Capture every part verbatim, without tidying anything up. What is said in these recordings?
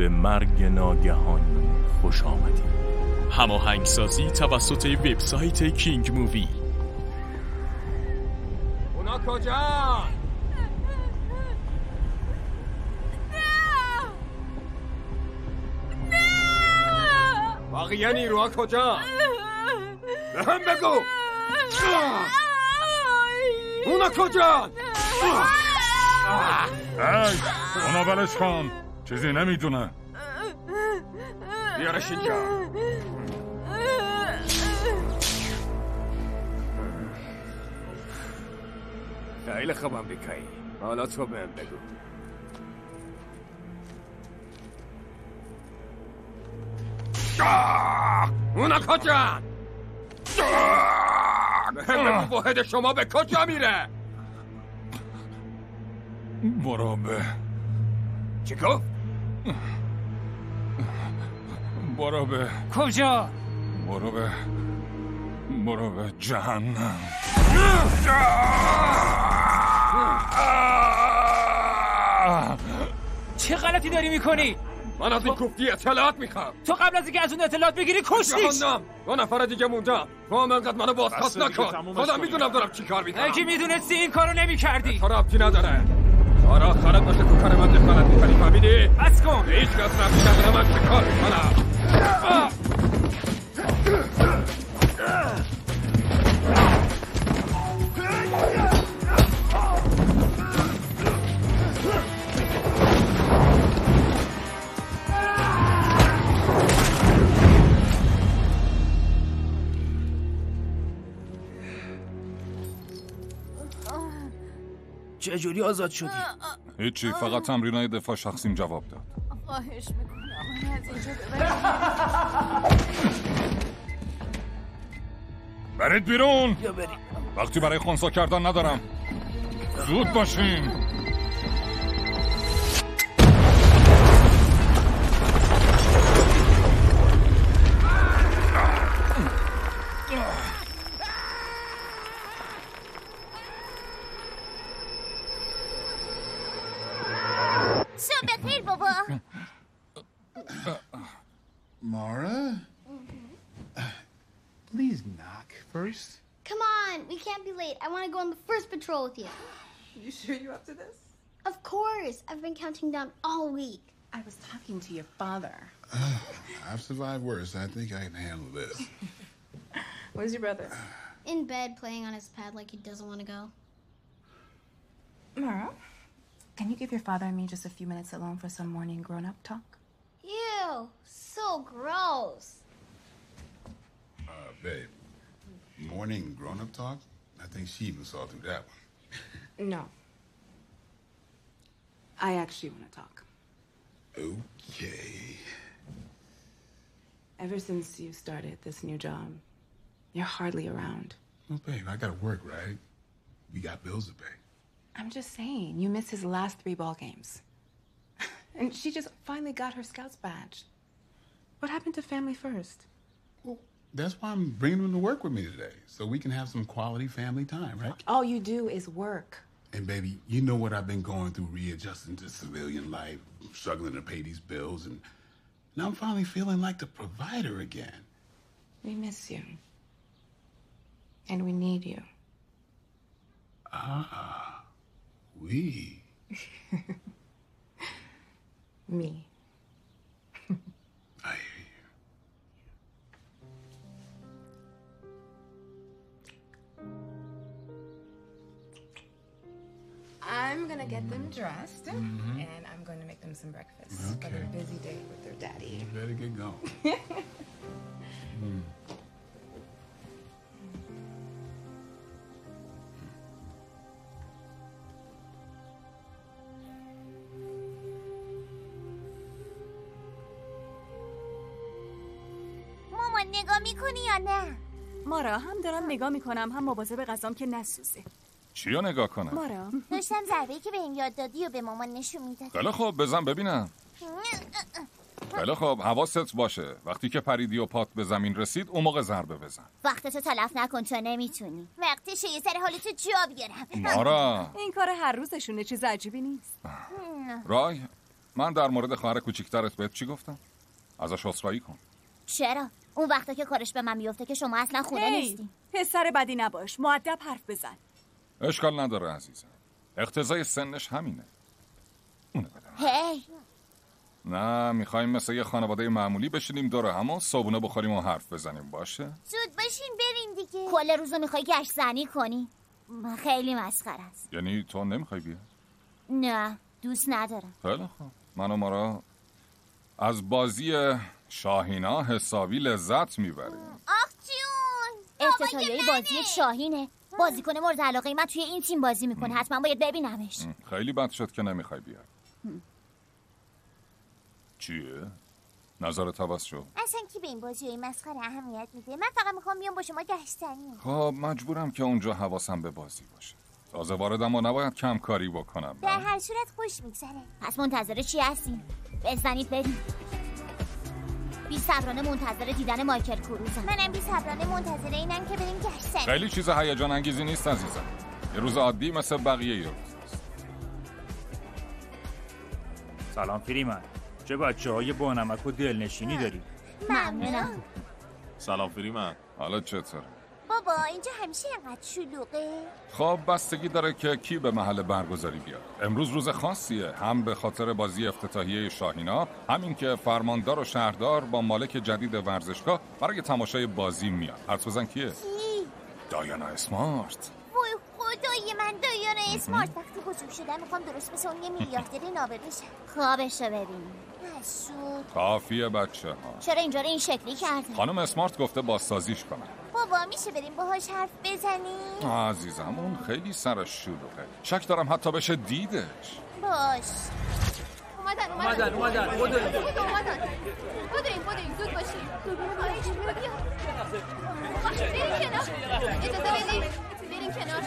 به مرگ ناگهانی خوش آمدید. هماهنگسازی توسط وبسایت کینگ مووی. اونا کجا؟ باقیه نیروها کجا؟ به هم بگو. اونا کجا؟ ای اونا بلش کن، چیزی نمیدونه. بیارش اینجا. خیلی خوب امریکایی، حالا تو بهم بگو اونا کجا؟ بهم بگو واحد شما به کجا میره؟ برابه. چی گفت؟ برابه. کجا؟ برابه. برابه جهنم. چه غلطی داری میکنی؟ من از این کوفتی اطلاعات میخوام. تو قبل از اینکه از اون اطلاعات بگیری کشتیش. جهنم. دو نفر دیگه موندم. تو هم انقدر منو بازخواست نکن. خودم میدونم دارم چی کار میکنم. اگه میدونستی این کارو نمیکردی. تو ربطی نداره. سارا خالد باشه تو کار من دخالت میکنی، فهمیدی؟ بس کن. هیچ کس ربطی نداره من چی کار میکنم. چجوری آزاد شدی؟ هیچی، فقط تمرینای دفاع شخصیم جواب داد. خواهش میکنم از اینجا ببرید. برید بیرون. یا بریم. وقتی برای خونسا کردن ندارم. زود باشین. Mara? Please knock first. Come on, we can't be late. I want to go on the first patrol with you. You sure you're up to this? Of course. I've been counting down all week. I was talking to your father. Uh, I've survived worse. I think I can handle this. Where's your brother? In bed, playing on his pad like he doesn't want to go. Mara, can you give your father and me just a few minutes alone for some morning grown-up talk? Ew, so gross. Uh, babe, morning grown-up talk? I think she even saw through that one. No. I actually want to talk. Okay. Ever since you started this new job, you're hardly around. Well, babe, I gotta work, right? We got bills to pay. I'm just saying, you missed his last three ball games. And she just finally got her Scouts badge. What happened to family first? Well, that's why I'm bringing him to work with me today, so we can have some quality family time, right? All you do is work. And baby, you know what I've been going through readjusting to civilian life, struggling to pay these bills, and now I'm finally feeling like the provider again. We miss you. And we need you. Ah, we. Me. I hear you. I'm gonna get them dressed, Mm-hmm. and I'm going to make them some breakfast Okay. for their busy day with their daddy. You better get going. mm. مامان نگاه میکنی یا نه؟ مارا هم دارم نگاه میکنم هم مواظب غذام که نسوزه. چیو نگاه کنم؟ مارا داشتم ضربه‌ای که بهم یاد دادی و به مامان نشون میدادم. خیلی خوب، بزن ببینم. خیلی خوب، حواست باشه وقتی که پریدی و پات به زمین رسید اون موقع ضربه بزن. وقتتو تلف نکن تو نمیتونی. وقتشه یه سر حالتو جا بیارم. مارا این کار هر روزشونه، چیز عجیبی نیست. رای من در مورد خواهر کوچیکترت بهت چی گفتم؟ ازش عذرخواهی کن. چرا؟ اون وقتا که کارش به من میفته که شما اصلا خونه نیستی. پسر بدی نباش، مؤدب حرف بزن. اشکال نداره عزیزم، اقتضای سنش همینه. اونه بدم. هی نه میخوایم مثل یه خانواده معمولی بشینیم دور هم و صبونه بخوریم و حرف بزنیم، باشه؟ زود باشین بریم دیگه. کل روزو میخوای گشت زنی کنی؟ خیلی مسخره است. یعنی تو نمیخوای بیا؟ نه دوست ندارم. خیلی خوب، من و مارا از بازی شاهینا حسابی لذت میبریم. آخ جون، افتتاحیه بازی شاهینه. بازیکن مورد علاقه من توی این تیم بازی میکنه، حتما باید ببینمش. خیلی بد شد که نمیخوای بیای. چیه؟ نظرت عوض شد؟ اصلا کی به این بازی های مسخره اهمیت میده؟ من فقط میخوام بیام با شما گشتنی. خب مجبورم که اونجا حواسم به بازی باشه. تازه واردم و نباید کم کاری بکنم. در هر صورت خوش میگذره. پس منتظر چی هستین؟ بزنید بریم. بی صبرانه منتظر دیدن مایکل کروزم. منم بی صبرانه منتظر اینم که بریم گشتنی. خیلی چیز هیجان انگیزی نیست عزیزم. یه روز عادی مثل بقیه یه روز است. سلام فریمن. چه بچه‌های بانمک و دلنشینی داری؟ ممنونم. سلام فریمن. حالا چطور؟ بابا اینجا همیشه اینقدر شلوغه؟ خب بستگی داره که کی به محل برگزاری بیاد. امروز روز خاصیه، هم به خاطر بازی افتتاحیه شاهینا، همین که فرماندار و شهردار با مالک جدید ورزشگاه برای تماشای بازی میاد. حدس بزن کیه؟ کی؟ دایانا اسمارت. وای خدای من، دایانا اسمارت. وقتی بزرگ شدم میخوام درست مثل اون یه میلیاردر نابغه بشم. خوابشو ببین. حسود. کافیه بچه ها. چرا اینجا رو این شکلی کرده؟ خانم اسمارت گفته بازسازیش کنم. بابا میشه بریم باهاش حرف بزنیم؟ عزیزم اون خیلی سرش شلوغه. شک دارم حتی بشه دیدش. باش. اومدن اومدن اومدن بودوین بودوین بودوین زود باشین. بریم کنار. اجازه بدید بریم کنار.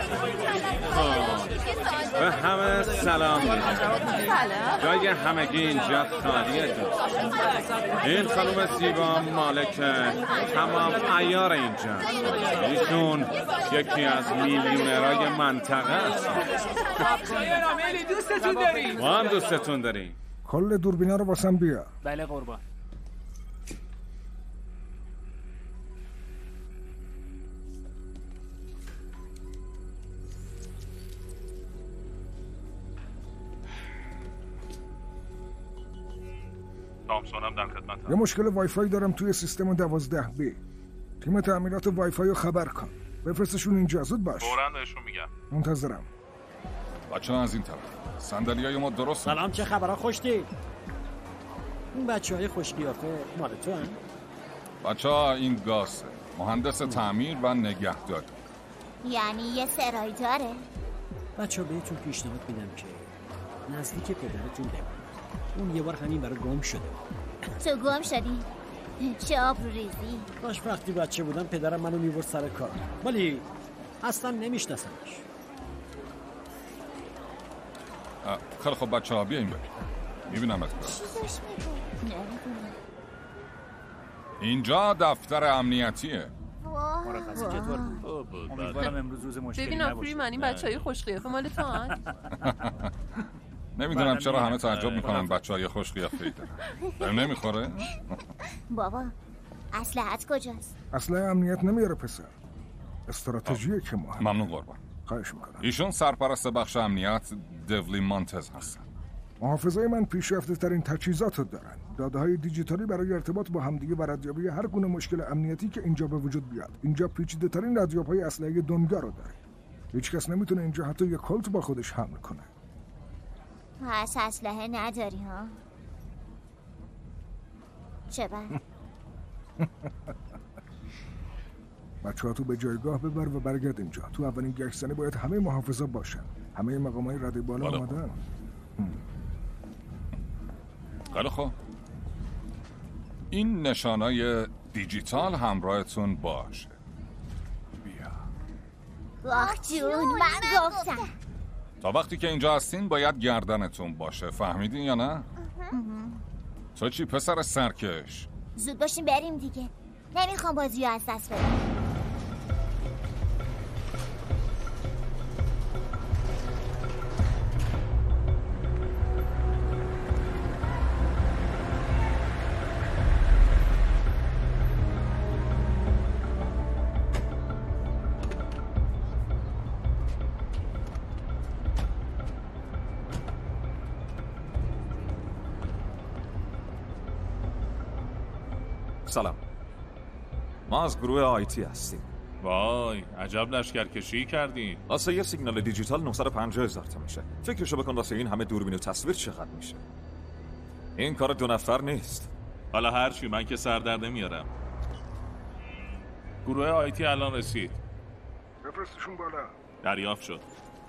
به همه سلام. جای همگی اینجا خالیه. این خانم زیبا مالک تمام عیار اینجا. ایشون یکی از میلیونرهای منطقه است. خیلی دوستتون داریم. ما هم دوستتون داریم. کل دوربینا رو واسم بیا. بله قربان. تامسونم در خدمتم. یه مشکل وای فای دارم توی سیستم دوازده بی. تیم تعمیرات وای فای رو خبر کن. بفرستشون اینجا، زود باش. فوراً بهشون میگم. منتظرم. بچه‌ها از این طرف. صندلیای ما درست. سلام، چه خبرها؟ خوشتی؟ این بچه‌های خوش قیافه مال تو هن؟ بچه‌ها این گاسه. مهندس تعمیر و نگهداری. یعنی یه سرایی داره؟ بچه‌ها بهتون پیشنهاد میدم که نزدیک پدرتون بمونید. اون یه بار همین برای گم شده. تو گم شدی؟ چه آبرو ریزی؟ باش وقتی بچه بودم پدرم منو میبرد سر کار، ولی اصلا نمیشناسمش. خیلی خب بچه ها بیاییم بریم. میبینم ات اینجا دفتر امنیتیه. مرخصی چطور بود؟ امیدوارم امروز روز مشکلی نباشه. ببین آفریمن این بچهای خوش قیافه مال تو هن؟ نمیدونم چرا همه تعجب میکنن بچه های خوش قیافه‌ای دارن. بهم نمیخوره؟ بابا اسلحت کجاست؟ اسلحه امنیت نمیاره پسر. استراتژیه که مهم. ممنون قربان. خواهش میکنم. ایشون سرپرست بخش امنیت دیولی مانتز هستن. محافظای من پیشرفته ترین تجهیزات رو دارن. داده های دیجیتالی برای ارتباط با همدیگه و ردیابی هر گونه مشکل امنیتی که اینجا به وجود بیاد. اینجا پیچیده ترین ردیاب های اسلحه دنیا رو داره. هیچ کس نمیتونه اینجا حتی یک کلت با خودش حمل کنه. پس اسلحه نداری ها؟ چه بد؟ بچه ها تو به جایگاه ببر و برگرد اینجا. تو اولین گشتنی باید همه محافظا باشن. همه مقامای رده بالا آمدن. خیلی خوب. این نشانای دیجیتال همراهتون باشه. بیا. آخ جون من گفتم. تا وقتی که اینجا هستین باید گردنتون باشه. فهمیدین یا نه؟ تو چی پسر سرکش؟ زود باشیم بریم دیگه. نمیخوام بازی رو از دست بدم. سلام، ما از گروه آیتی هستیم. وای عجب لشکرکشی کردین. واسه یه سیگنال دیجیتال نهصد و پنجاه هزار تا میشه. فکرشو بکن واسه این همه دوربین و تصویر چقدر میشه. این کار دو نفر نیست. حالا هرچی، من که سردرد نمیارم. گروه آیتی الان رسید. بفرستشون بالا. دریافت شد.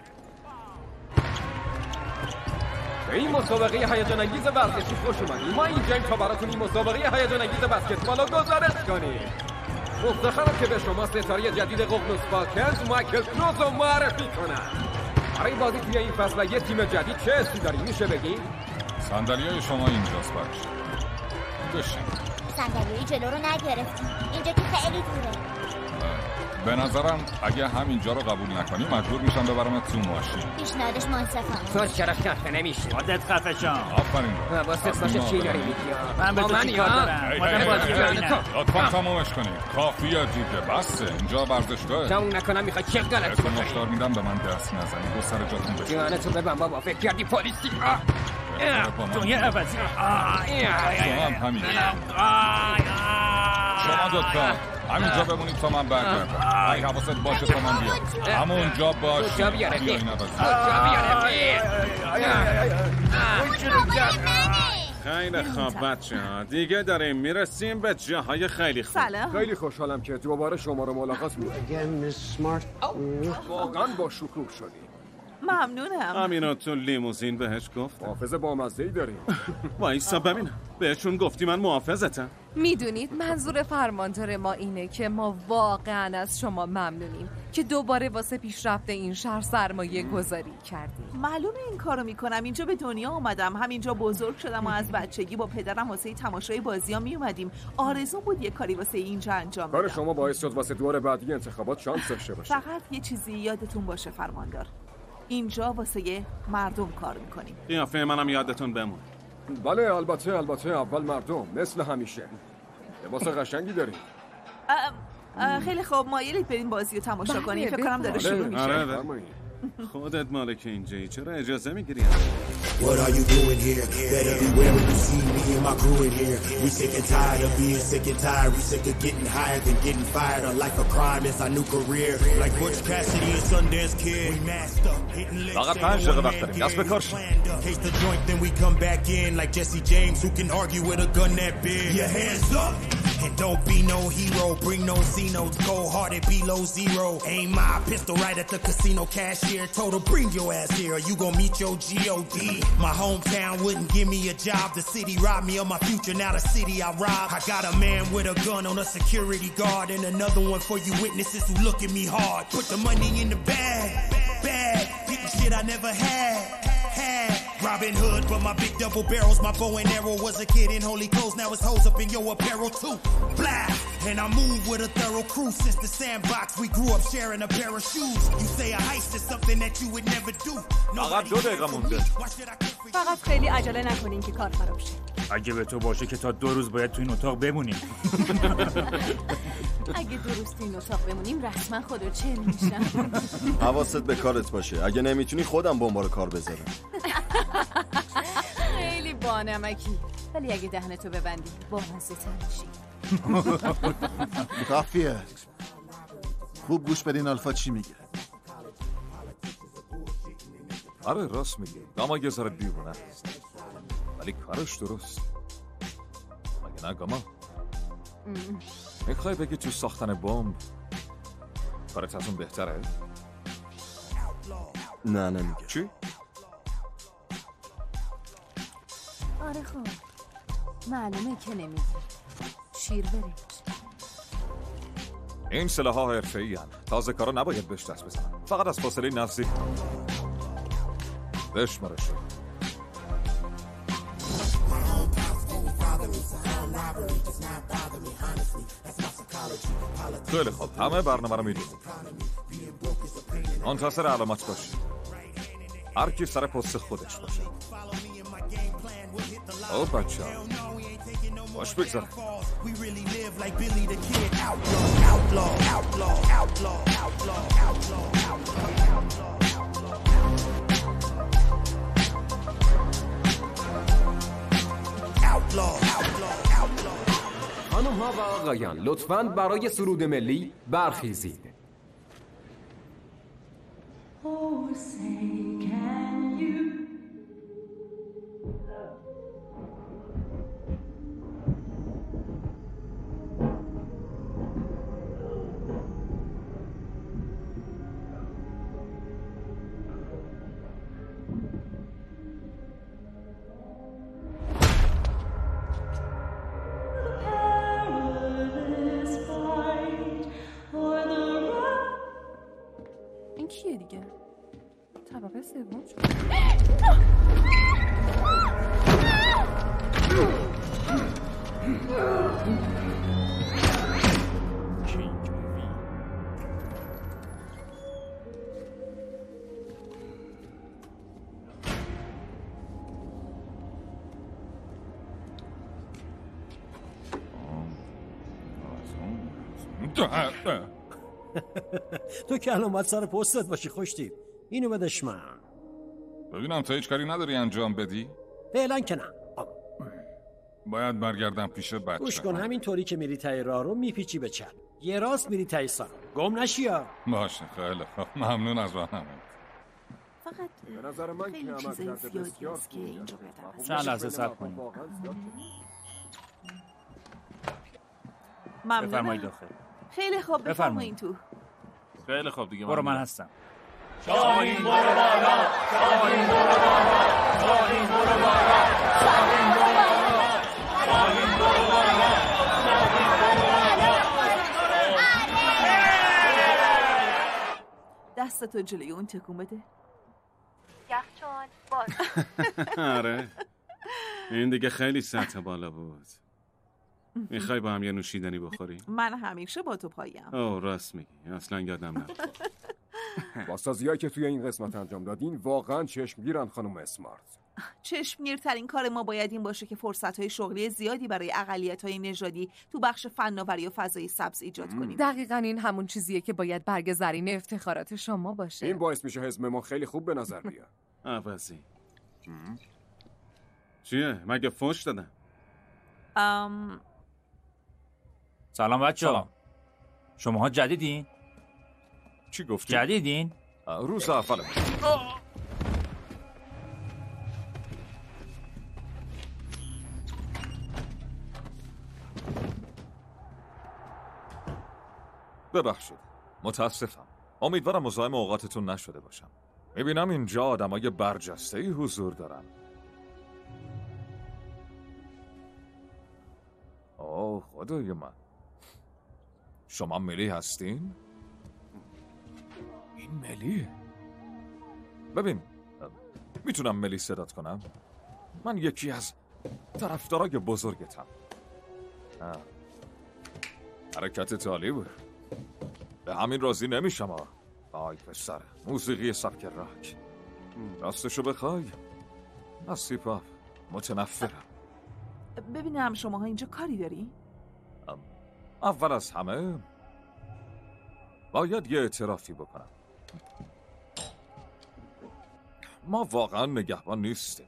به این مسابقه هیجان انگیز ورزشی خوش اومدید. ما اینجاییم تا براتون این مسابقه هیجان انگیز بسکتبال رو گزارش کنیم. مفتخرم که به شما ستاره جدید ققنوس فالکنز مایکل کروز رو معرفی کنم. برای بازی توی این فصل و یه تیم جدید چه حسی داری میشه بگی؟ صندلیای شما اینجاست بچه. بشین. صندلیای جلو رو نگرفتیم. اینجا که خیلی دوره. به نظرم اگه همینجا رو قبول نکنی مجبور میشم ببرمت تو ماشین. پیشنهادش منصفانه. تو چرا خفه نمیشی؟ خودت خفه شو. آفرین. واسه باشه چی داری میگی؟ من به تو چیکار دارم؟ من بازی ببینم. لطفاً تمومش کنید. کافیه دیگه. بسه. اینجا ورزشگاهه. تموم نکنم میخوای چه غلطی کنی؟ مشتاق میدم به من دست نزنی. دو سر جاتون بشین. جانتو ببن بابا. فکر کردی پلیسی؟ تو یه عوضی. شما هم همین. شما دوتا همینجا بمونید تا من برگردم. ای حواست باشه تا من بیام. همونجا باش. کجا بیاره بی؟ کجا بیاره خیلی خوب بچه ها، دیگه داریم میرسیم به جاهای خیلی خوب. سلام. خیلی خوشحالم که دوباره شما رو ملاقات می‌کنم. واقعا با شکوه شدی. ممنونم. همینو تو لیموزین بهش گفت. محافظ بامزه‌ای داریم. وایسا ببینم. بهشون گفتی من محافظتم. میدونید منظور فرماندار ما اینه که ما واقعا از شما ممنونیم که دوباره واسه پیشرفت این شهر سرمایه گذاری کردیم. معلومه این کارو میکنم. اینجا به دنیا اومدم، همینجا بزرگ شدم و از بچگی با پدرم واسه تماشای بازی‌ها میومدیم. آرزو بود یه کاری واسه اینجا انجام بدم. کار شما باعث شد واسه دور بعدی انتخابات شانس داشته باشه. فقط یه چیزی یادتون باشه فرماندار، اینجا واسه مردم کار میکنیم. قیافه منم یادتون بمون. بله البته البته اول مردم مثل همیشه. لباس قشنگی داریم. خیلی خوب، مایلید بریم بازی رو تماشا کنیم. فکر کنم داره شروع میشه. خودت مالک اینجایی، چرا اجازه میگیری؟ What are you doing here? Better beware when you see me and my crew in here. We sick and tired of being sick and tired. We sick of getting higher than getting fired. Our life a crime is our new career. Like Butch Cassidy and Sundance Kid. We masked up, hitting licks. فقط پنج دقیقه وقت داریم. دست به کار شد. Case the joint, then we come back in like Jesse James, who can argue with a gun that big. Your hands up. And don't be no hero, bring no Zenos, go hard at below zero. Aim my pistol right at the casino cashier. Told her bring your ass here, you gon' meet your G O D. My hometown wouldn't give me a job. The city robbed me of my future, now the city I rob. I got a man with a gun on a security guard, and another one for you witnesses who look at me hard. Put the money in the bag, bag, getting shit I never had, had. Robin Hood, but my big double barrels, my bow and arrow was a kid in holy clothes, now it's hoes up in your apparel too. Blah, and I move with a thorough crew since the sandbox. We grew up sharing a pair of shoes. You say a heist is something that you would never do. فقط دو دقیقه مونده. فقط خیلی عجله نکنین که کار خراب شه. اگه به تو باشه که تا دو روز باید تو این اتاق بمونیم. اگه دو روز تو این اتاق بمونیم رسما خودو چل میشم. حواست به کارت باشه. اگه نمیتونی خودم بمبار کار بذارم. خیلی بانمکی. ولی اگه دهنتو ببندی بامزه تر میشی. کافیه. خوب گوش بدین آلفا چی میگه. آره راست میگه. گاما یه ذره دیوونه است. ولی کارش درست. مگه نه گاما؟ میخوای بگی تو ساختن بمب کارت از اون بهتره؟ نه نمیگه. چی؟ آره خب معلومه که نمیگی. شیر برنج. این سلاح‌ها حرفه‌ای هستند. تازه کارا نباید بهش دست بزنن. فقط از فاصله نزدیک. بشمارش. خیلی خوب، همه برنامه رو میدونید. منتظر علامت باشید. هر کی سر پست خودش باشه. او بچه ها باش بگذارم. خانم خانم‌ها و آقایان، لطفاً برای سرود ملی برخیزید. Oh, say, can you این کیه دیگه؟ طبقه سوم شد. کینگ مووی. تو که الان باید سر پستت باشی خوشتیب. اینو بدش من. ببینم تو هیچ کاری نداری انجام بدی؟ فعلا که نه. باید برگردم پیش بچه. گوش کن، همین طوری که میری تای راه رو میپیچی به چپ، یه راست میری تای سالن. گم نشی ها. باشه خیلی خوب، ممنون از راهنمایی. فقط به نظر من خیلی چیزای زیادی است که اینجا باید چند لحظه صبر کنید. بفرمایید ممنونم. داخل. خیلی خوب، بفرمایید تو. خیلی خوب دیگه. برو من هستم. شاهین برو بالا، شاهین برو بالا، شاهین برو بالا، شاهین برو بالا، شاهین برو بالا، دستتو جلوی اون تکون بده. یخچال باز. آره این دیگه خیلی سطح بالا بود. میخوای با هم یه نوشیدنی بخوریم؟ من همیشه با تو پایم. اوه راست میگی، اصلا یادم نبود. بازسازی‌هایی که توی این قسمت انجام دادین واقعا چشمگیرن خانم اسمارت. چشمگیرترین کار ما باید این باشه که فرصت‌های شغلی زیادی برای اقلیت‌های نژادی تو بخش فناوری و فضای سبز ایجاد کنیم. دقیقاً این همون چیزیه که باید برگ زرین افتخارات شما باشه. این باعث میشه حزب ما خیلی خوب به نظر بیاد. عوضی چیه؟ مگه فوش دادن؟ ام... سلام بچه‌ها. شماها جدیدین؟ چی گفتی؟ جدیدین؟ روز اول. ببخشید، متاسفم. امیدوارم مزاحم اوقاتتون نشده باشم. میبینم اینجا آدمای برجسته‌ای حضور دارن. اوه خدای من، شما ملی هستین؟ این ملی؟ ببین، میتونم ملی صدات کنم؟ من یکی از طرفدارای بزرگتم. آه. حرکت عالی بود. به همین راضی نمیشم. آی پسر، موسیقی سبک راک. راستشو بخوای از سیپاپ متنفرم. ببینم شماها اینجا کاری داری؟ اول از همه باید یه اعترافی بکنم. ما واقعا نگهبان نیستیم.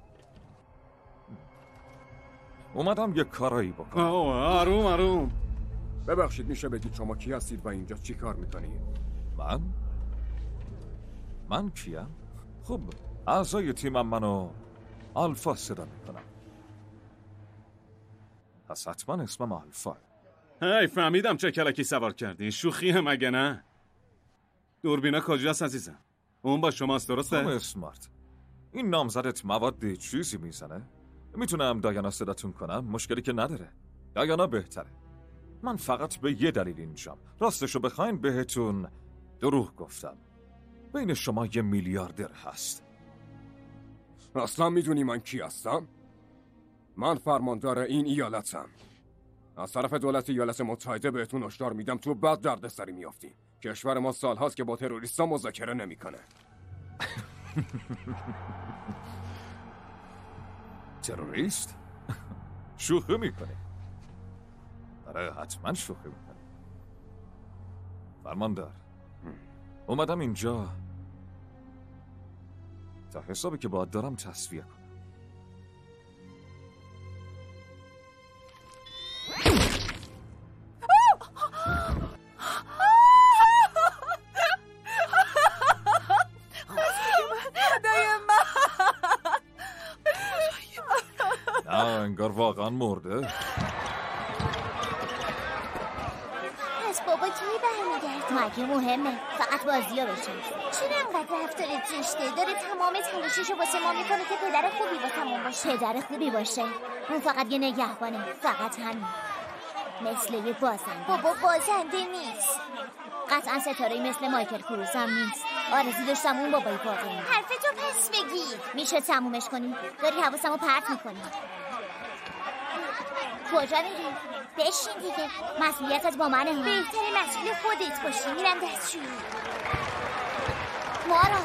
اومدم یه کارایی بکنم. آه آروم آروم. ببخشید میشه بگید شما کی هستید و اینجا چی کار میکنید؟ من؟ من کیم؟ خب اعضای تیمم منو آلفا صدا میکنم. پس حتما اسمم آلفا. هی فهمیدم چه کلکی سوار کردی. شوخیه مگه نه؟ دوربینا کجاست عزیزم؟ اون با شماست درسته؟ خانم اسمارت، این نامزدت مواد چیزی میزنه؟ میتونم دایانا صداتون کنم؟ مشکلی که نداره. دایانا بهتره. من فقط به یه دلیل اینجام. راستشو بخواین بهتون دروغ گفتم. بین شما یه میلیاردر هست. اصلا میدونی من کی هستم؟ من فرماندار این ایالتم. از طرف دولت ایالت متحده بهتون هشدار میدم تو بد دردسری میافتیم. کشور ما سالهاست که با تروریستا مذاکره نمیکنه. تروریست؟ شوخی میکنی؟ آره حتما شوخی میکنی. فرماندار، اومدم اینجا تا حسابی که باید دارم تصفیه کنم. انگار واقعا مرده. پس بابا کی برمیگرد؟ مگه مهمه فقط بازی ها بشه. چرا انقدر رفتارت زشته؟ داره تمام تلاششو واسه ما میکنه که پدر خوبی واسمون باشه. پدر خوبی باشه؟ اون فقط یه نگهبانه، فقط همین. مثل یه بازنده. بابا بازنده نیست. قطعا ستاره‌ای مثل مایکل کروز هم نیست. آرزو داشتم اون بابای واقعی. حرفتو پس بگیر. میشه تمومش کنی؟ داری حواسمو پرت میکنی. کجا میری؟ بشین دیگه. مسئولیتت با منه. بهتره مسئول خودت باشی. میرم دستشویی. مارا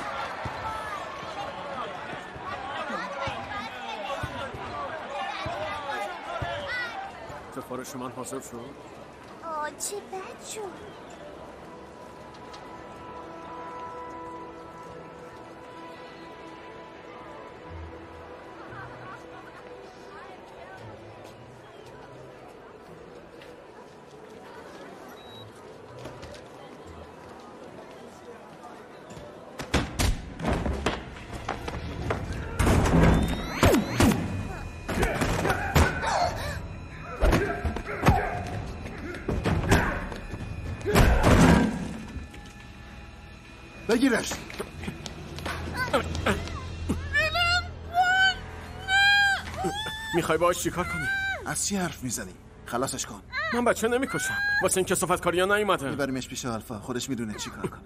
سفارش من حاضر شد؟ آه چه بد شد. بگیرش. میخوای باهاش چیکار کنی؟ از چی حرف میزنی؟ خلاصش کن. من بچه نمیکشم. واسه این کسافت کاریا نیومده. میبریمش پیش آلفا، خودش میدونه چیکار کنه.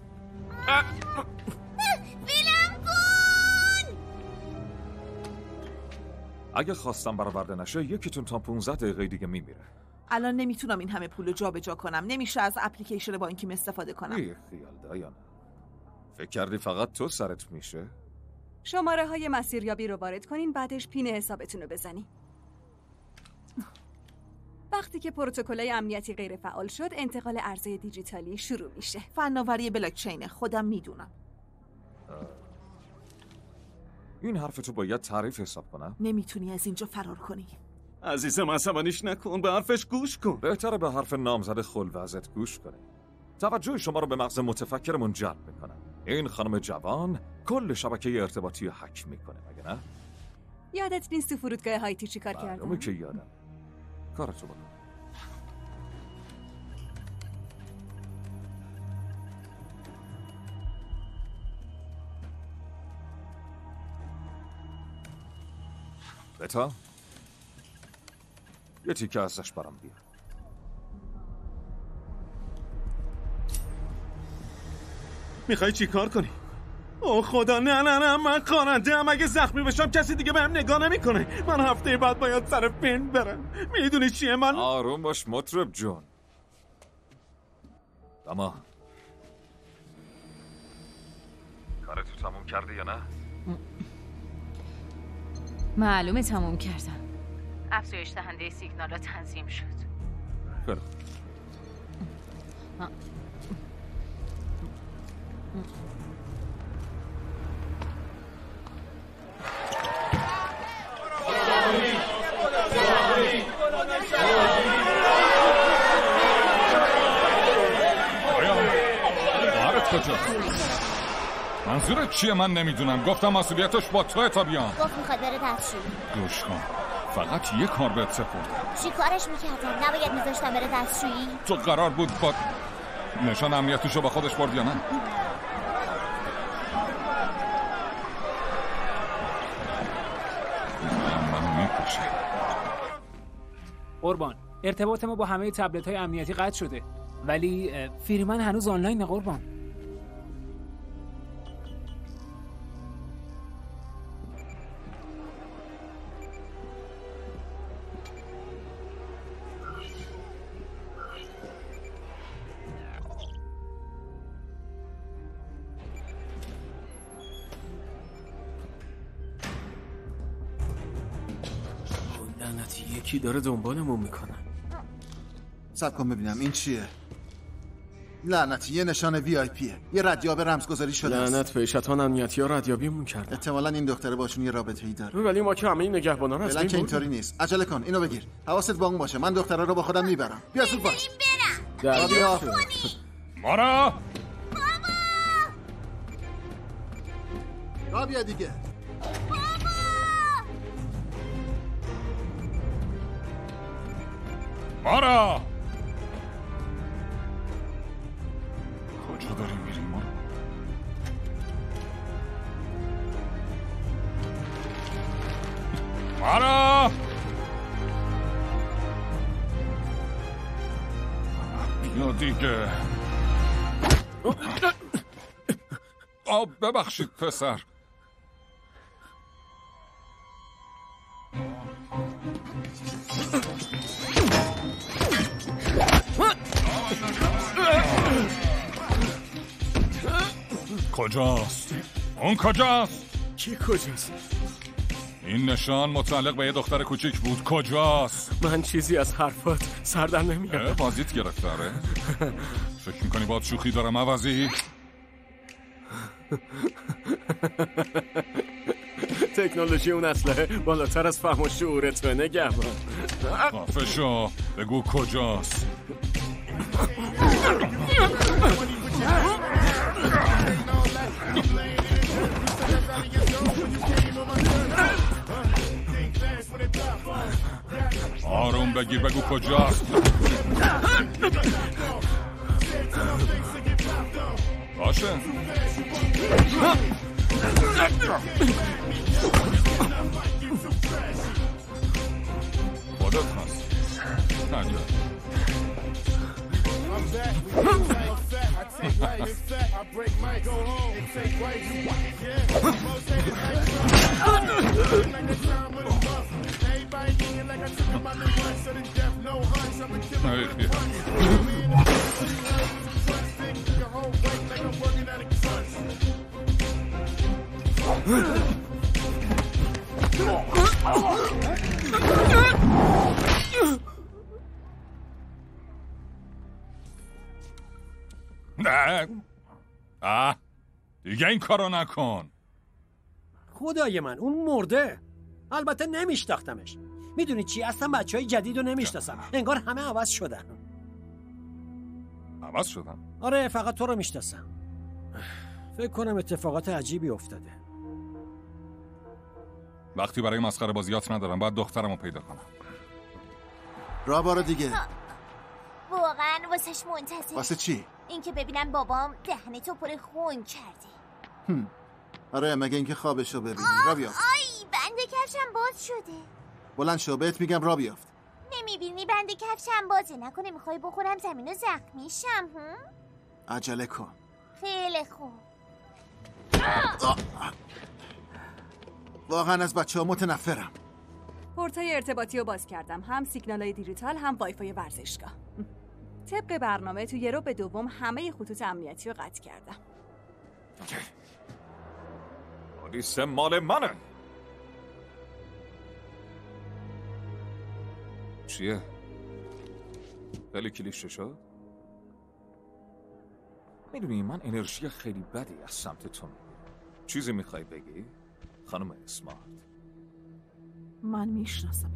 اگه خواستم برآورده نشه یکیتون تا پونزده دقیقه دیگه میمیره. الان نمیتونم این همه پول رو جابجا کنم. نمیشه از اپلیکیشن بانکیم استفاده کنم. بی خیال دایانا. فکر کردی فقط تو سرت میشه؟ شماره های مسیریابی رو وارد کنین، بعدش پین حسابتون رو بزنین. وقتی که پروتکل‌های امنیتی غیر فعال شد، انتقال ارزهای دیجیتالی شروع میشه. فناوری بلاکچینه، خودم میدونم. این حرفتو باید تعریف حساب کنم. نمیتونی از اینجا فرار کنی. عزیزم عصبانیش نکن، به حرفش گوش کن. بهتره به حرف نامزد خلوزت گوش کنی. توجه شما رو به مغز متفکرمون جلب میکنم. این خانم جوان کل شبکه ارتباطی رو هک میکنه، مگه نه؟ یادت نیست تو فرودگاه هایتی چی کار کردن؟ معلومه که یادم. کارتو بکن. بتا یه تیکه ازش برام بیار. میخوای چی کار کنی؟ اوه خدا نه نه نه من خواننده ام، اگه زخمی بشم کسی دیگه بهم نگاه نمیکنه. من هفته بعد باید سر فیلم برم. میدونی چیه من؟ آروم باش مطرب جون. اما کارتو تموم کردی یا نه؟ معلومه تموم کردم. افزایش دهنده سیگنال ها تنظیم شد. خیلی منظورت چیه؟ من نمیدونم. گفتم مسئولیتش با توه تا بیام. گفت میخواد بره دستشویی. گوش کن، فقط یه کار بهت سپردم. چی کارش میکردم؟ نباید میذاشتم بره دستشویی؟ تو قرار بود با نشان امنیتیشو با خودش برد یا نه؟ منو میکشه. قربان، ارتباط ما با همه تبلت های امنیتی قطع شده، ولی فریمن هنوز آنلاینه. قربان لعنتی یکی داره دنبالمون میکنه. صبر کن ببینم این چیه. لعنتی یه نشان وی آی پیه. یه ردیاب رمزگذاری شده است. لعنت به شیطان امنیتی ها ردیابیمون کرد. احتمالاً این دختره باشون یه رابطه‌ای داره. ولی ما که همه این نگهبانا رو از بلکه اینطوری نیست. عجله کن اینو بگیر. حواست با اون باشه. من دختره رو با خودم میبرم. بیا زود باش. برم. بیا. مارا. بابا. بیا دیگه. مارا کجا داری میری مارا؟ مارا بیا دیگه. آه ببخشید پسر. کجاست؟ اون کجاست؟ کی کجاست؟ این نشان متعلق به یه دختر کوچیک بود. کجاست؟ من چیزی از حرفات سردم نمیاد. بازیت گرفته اره؟ فکر میکنی باید شوخی دارم عوضی؟ تکنولوژی اون اسلحه بالاتر از فهم و شعورت به نگهبان. خفه شو، بگو کجاست؟ آروم بگیر، بگو کجاست؟ باشه خودت هست نجا نه آه دیگه این کارو نکن. خدای من اون مرده. البته نمیشناختمش. میدونی چی؟ اصلا بچه های جدید رو نمیشناسم. انگار همه عوض شدن. عوض شدن؟ آره فقط تو رو میشناسم. فکر کنم اتفاقات عجیبی افتاده. وقتی برای مسخره بازیات ندارم باید دخترمو پیدا کنم. را بارو دیگه. واقعا واسش منتظر. واسه چی؟ اینکه ببینم بابام دهن تو پر خون کردی. هم. آره مگه اینکه خوابشو ببینی. را بیافت. آی بنده کفشم باز شده. بلند شو بهت میگم را بیافت. نمیبینی بنده کفشم بازه؟ نکنه میخوای بخورم زمین و زخمی شم؟ هم؟ عجله کن. خیلی خوب. واقعا از بچه ها متنفرم. پورتای ارتباطی رو باز کردم، هم سیگنالای دیجیتال هم وایفای ورزشگاه. طبق برنامه تو یه رو به دوم همه خطوط امنیتی رو قطع کردم. پلیس مال منه. چیه؟ خیلی کلیشه شد؟ میدونی من انرژی خیلی بدی از سمت تو میگیرم. چیزی میخوای بگی؟ خانم اسمارت. من میشناسمت.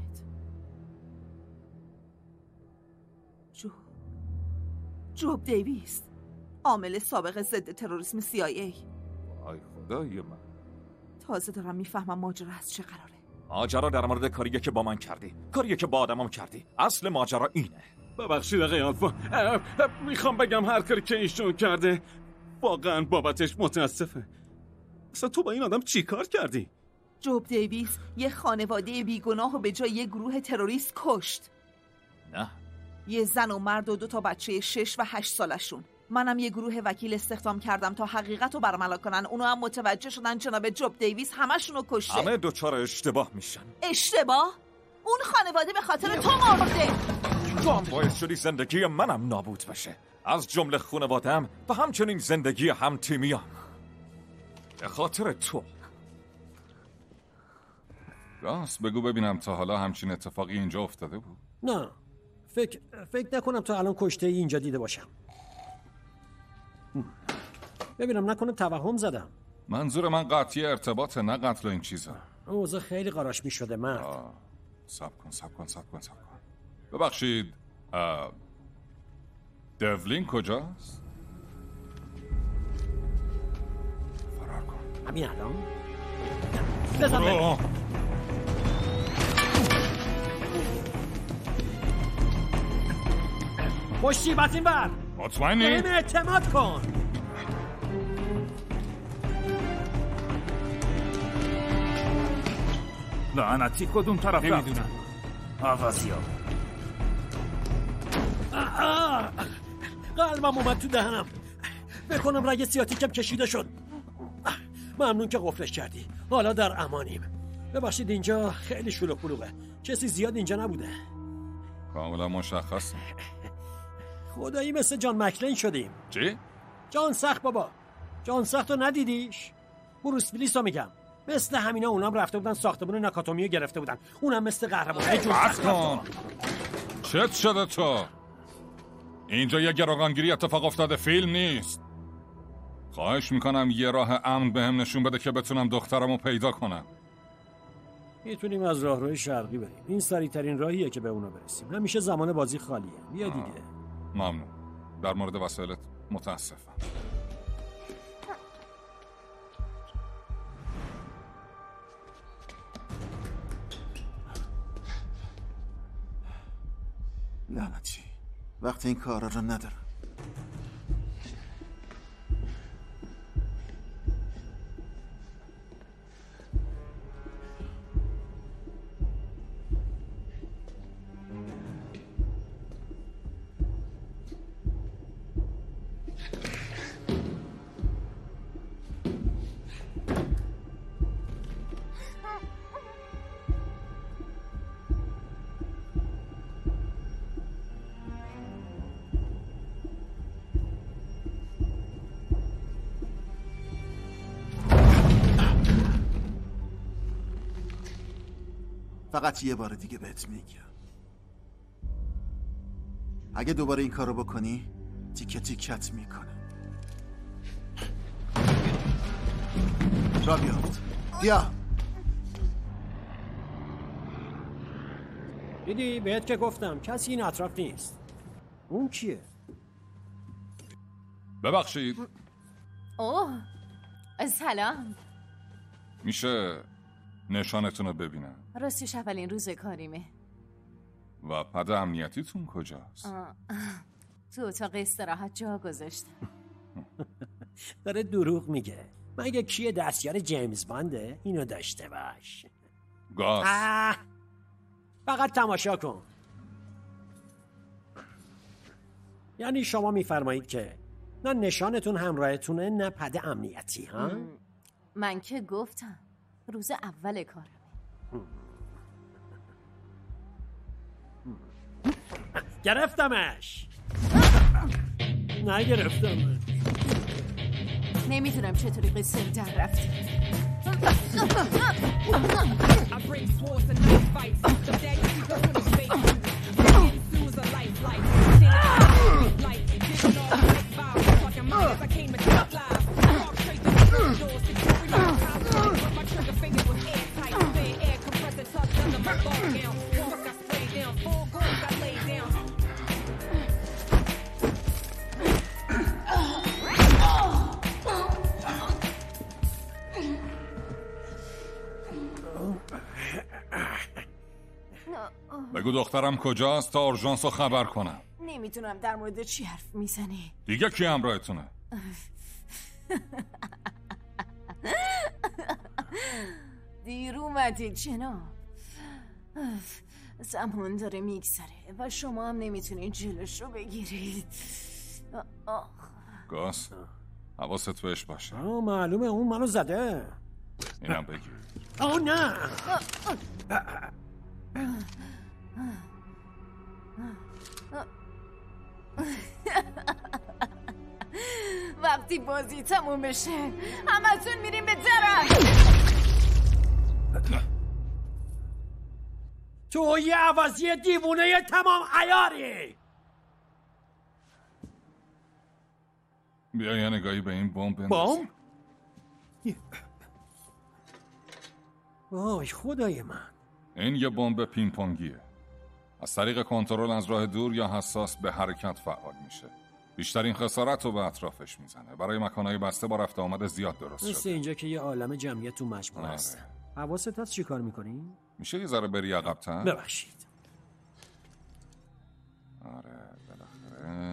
جو جوب دیویس، عامل سابق ضد تروریسم سی آی ای. آی خدای من، تازه دارم میفهمم ماجرا از چه قراره. ماجرا در مورد کاریه که با من کردی، کاریه که با آدمام کردی. اصل ماجرا اینه. ببخشید آقای آلفا، میخوام بگم هر کاری که ایشون کرده واقعا بابتش متاسفه. اصلا تو با این آدم چی کار کردی؟ جوب دیویس یه خانواده بیگناه و به جای یه گروه تروریست کشت. نه، یه زن و مرد و دو تا بچه شش و هشت سالشون. منم یه گروه وکیل استخدام کردم تا حقیقت رو برملا کنن. اونا هم متوجه شدن جناب جوب دیویس همشون رو کشته. همه دوچار اشتباه میشن. اشتباه؟ اون خانواده به خاطر تو مرده. تو هم باعث شدی زندگی منم نابود بشه، از جمله خانواده‌ام و همچنین زندگی هم تیمیام. به خاطر تو. راست بگو ببینم تا حالا همچین اتفاقی اینجا افتاده بود؟ نه، فکر فکر نکنم تا الان کشته ای اینجا دیده باشم. ببینم نکنه توهم زدم. منظور من قطعی ارتباط، نه قتل و این چیزا. اوضاع خیلی قراش می شده مرد. سب کن سب کن سب کن سب کن. ببخشید devlin کجاست؟ فرار کن. همین الان؟ بزن مشیبت این بر مطمئنی؟ بهم اعتماد کن. لعنتی کدوم طرف رفت؟ نمیدونم. عوضیا قلبم اومد تو دهنم. بکنم رگ سیاتیکم کشیده شد. ممنون که قفلش کردی. حالا در امانیم. ببخشید اینجا خیلی شلوغ پلوغه. کسی زیاد اینجا نبوده. کاملا مشخصه. خدایی مثل جان مکلین شدیم. چی؟ جان سخت بابا. جان سخت رو ندیدیش؟ بروس ویلیس رو میگم. مثل همینا اونام رفته بودن ساختمون ناکاتومی گرفته بودن. اونم مثل قهرمانای جون بس کن. چت شده تو؟ اینجا یه گروگانگیری اتفاق افتاده، فیلم نیست. خواهش میکنم یه راه امن بهم نشون بده که بتونم دخترمو پیدا کنم. میتونیم از راهروی شرقی بریم. این سریع ترین راهیه که به اونا برسیم. همیشه زمان بازی خالیه. بیا دیگه. ممنون. در مورد وسایلت متاسفم. لعنتی وقتی این کارا رو ندارم. فقط یه بار دیگه بهت میگم اگه دوباره این کارو بکنی تیکه تیکت میکنه. را بیافت. بیا. دیدی بهت که گفتم کسی این اطراف نیست. اون کیه؟ ببخشید. اوه سلام. میشه نشانتون رو ببینم؟ راستش اولین روز کاریمه. و پد امنیتیتون کجاست؟ آه. تو اتاق استراحت جا گذاشتم. داره دروغ میگه. مگه کیه دستیار جیمز بانده؟ اینو داشته باش. گاز. فقط تماشا کن. یعنی شما میفرمایید که نه نشانتون همراهتونه نه پد امنیتی ها؟ من که گفتم روز اول کارم. گرفتمش. نگرفتمش. نمیدونم چطوری قصه در رفت. بگو دخترم کجاست تا اورژانس رو خبر کنم. نمیدونم در مورد چی حرف میزنی. دیگه کی همراهتونه؟ دیر اومدید جناب. زمان داره میگذره و شما هم نمیتونید جلوش رو بگیرید. گاز حواست بهش باشه. آه معلومه اون منو زده. اینم بگیر. آه نه. وقتی بازی تموم بشه همتون میریم به درک. تو یه عوضی دیوونه تمام عیاری. بیا یه نگاهی به این بمب بنداز. بمب؟ وای خدای من. این یه بمب پینگ پونگیه. از طریق کنترل از راه دور یا حساس به حرکت فعال میشه. بیشترین خسارت رو به اطرافش میزنه. برای مکانهای بسته با رفت آمد زیاد درست شده. مثل اینجا که یه عالم جمعیت تو مجموعه هست. حواست هست چی کار میکنی؟ میشه یه ذره بری عقب‌تر؟ ببخشید. آره بالاخره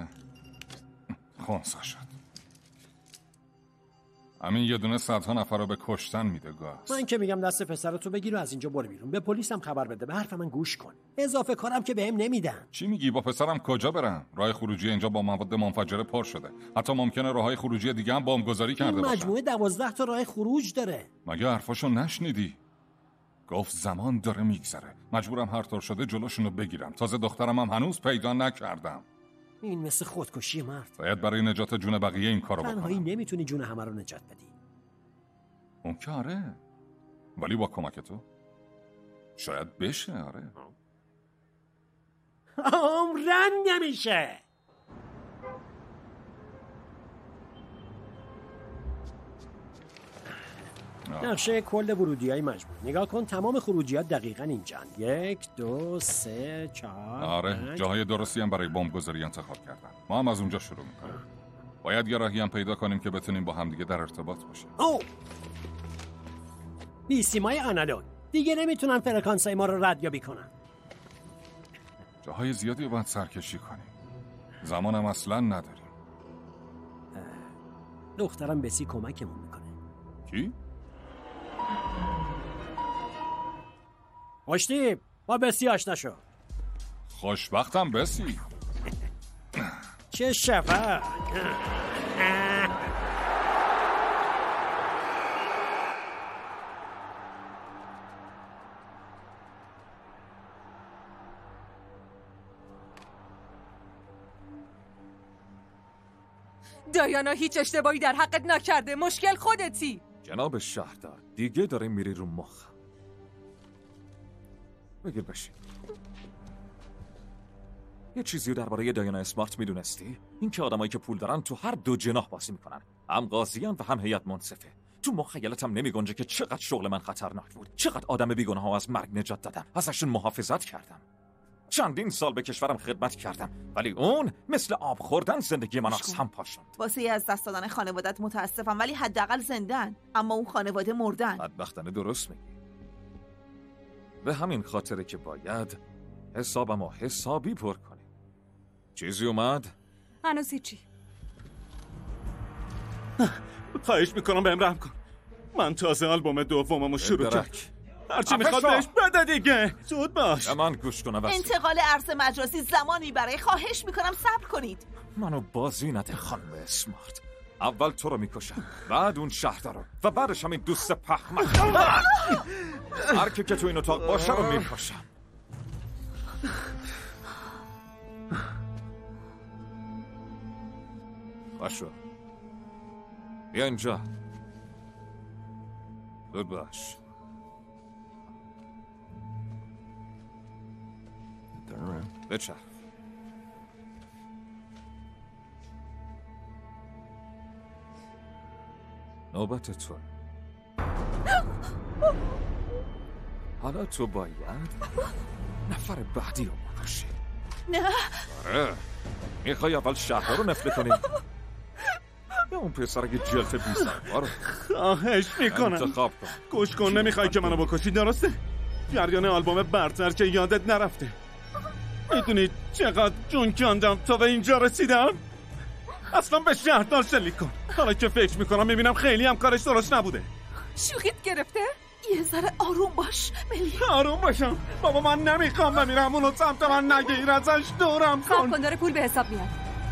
خونسا شد. همین یه دونه صدها نفر رو به کشتن میده گاز. من که میگم دست پسرتو بگیر و از اینجا برو بیرون. به پلیس هم خبر بده. به حرف من گوش کن. اضافه کارم که بهم نمیدن. چی میگی؟ با پسرم کجا برم؟ راه خروجی اینجا با مواد منفجره پر شده. حتی ممکنه راههای خروجی دیگه هم بمبگذاری کرده باشن. مجموعه دوازده تا راه خروج داره. مگه حرفاشو نشنیدی؟ گفت زمان داره میگذره. مجبورم هر طور شده جلوشونو بگیرم. تازه دخترم هم هنوز پیدا نکردم. این مثل خودکشی مرد. باید برای نجات جون بقیه این کارو بکنم. تنهایی نمیتونی جون همه رو نجات بدی. اون که آره، ولی با کمک تو شاید بشه. آره عمرن نمیشه. نقشه کل ورودی های مجموعه نگاه کن. تمام خروجی ها دقیقا اینجان. یک دو سه چهار. آره جاهای درستی هم برای بمبگذاری انتخاب کردن. ما هم از اونجا شروع میکنیم. باید یه راهی هم پیدا کنیم که بتونیم با همدیگه در ارتباط باشیم. او بیسیمای آنالوگ دیگه نمیتونن فرکانسای ما رو ردیابی کنن. جاهای زیادی باید سرکشی کنیم. زمانم اصلا نداریم. دخترم بسی کمکمون میکنه. کی؟ خوشتیب با بسی آشنا شو. خوشبختم بسی. چه شفا. دایانا هیچ اشتباهی در حقت نکرده. مشکل خودتی. جناب شهردار دیگه داره میری رو مخم. بگیر بشین. یه چیزی درباره دایانا اسمارت میدونستی؟ این که آدمایی که پول دارن تو هر دو جناح بازی میکنن. هم قاضیان و هم هیئت منصفه. تو مخیلتم نمیگنجه که چقدر شغل من خطرناک بود. چقدر آدم بیگناه ها از مرگ نجات دادم. ازشون محافظت کردم. چندین سال به کشورم خدمت کردم، ولی اون مثل آب خوردن زندگی من از هم پاشوند. واسه از دست دادن خانوادت متاسفم، ولی حداقل زندن. اما اون خانواده مردن. بدبختانه درست میگی. به همین خاطره که باید حسابمو حسابی پر کنی. چیزی اومد؟ هنوز هیچی. خواهش میکنم بهم رحم کن. من تازه آلبوم دوممو شروع کردم. هرچی میخواد بهش بده دیگه. زود باش. من گوش کنم. انتقال ارز مجازی زمانی برای خواهش میکنم صبر کنید. منو بازی نده خانم اسمارت. اول تو رو میکشم، بعد اون شهردارو و بعدش همین دوست پخمه. هر کی که تو این اتاق باشه رو میکشم. باشو بیا اینجا. زود باش. بچرخ. نوبت تو. حالا تو باید نفر بعدی رو بکشی. نه. آره میخوای اول شهر رو نفله کنی یا اون پسرگی جلت بیزنوار؟ خواهش میکنم انتخاب کن. گوش کن. نمیخوای که منو بکشی درسته؟ جریان آلبوم برتر که یادت نرفته. میدونی چقدر جون کندم تا به اینجا رسیدم؟ اصلا به شهردار شلیک کن. حالا که فکر میکنم میبینم خیلی هم کارش درست نبوده. شوخیت گرفته؟ یه ذره آروم باش ملی. آروم باشم؟ بابا من نمیخوام بمیرم. اونو سمت من نگیر. ازش دورم کن. کن داره پول به حساب میاد.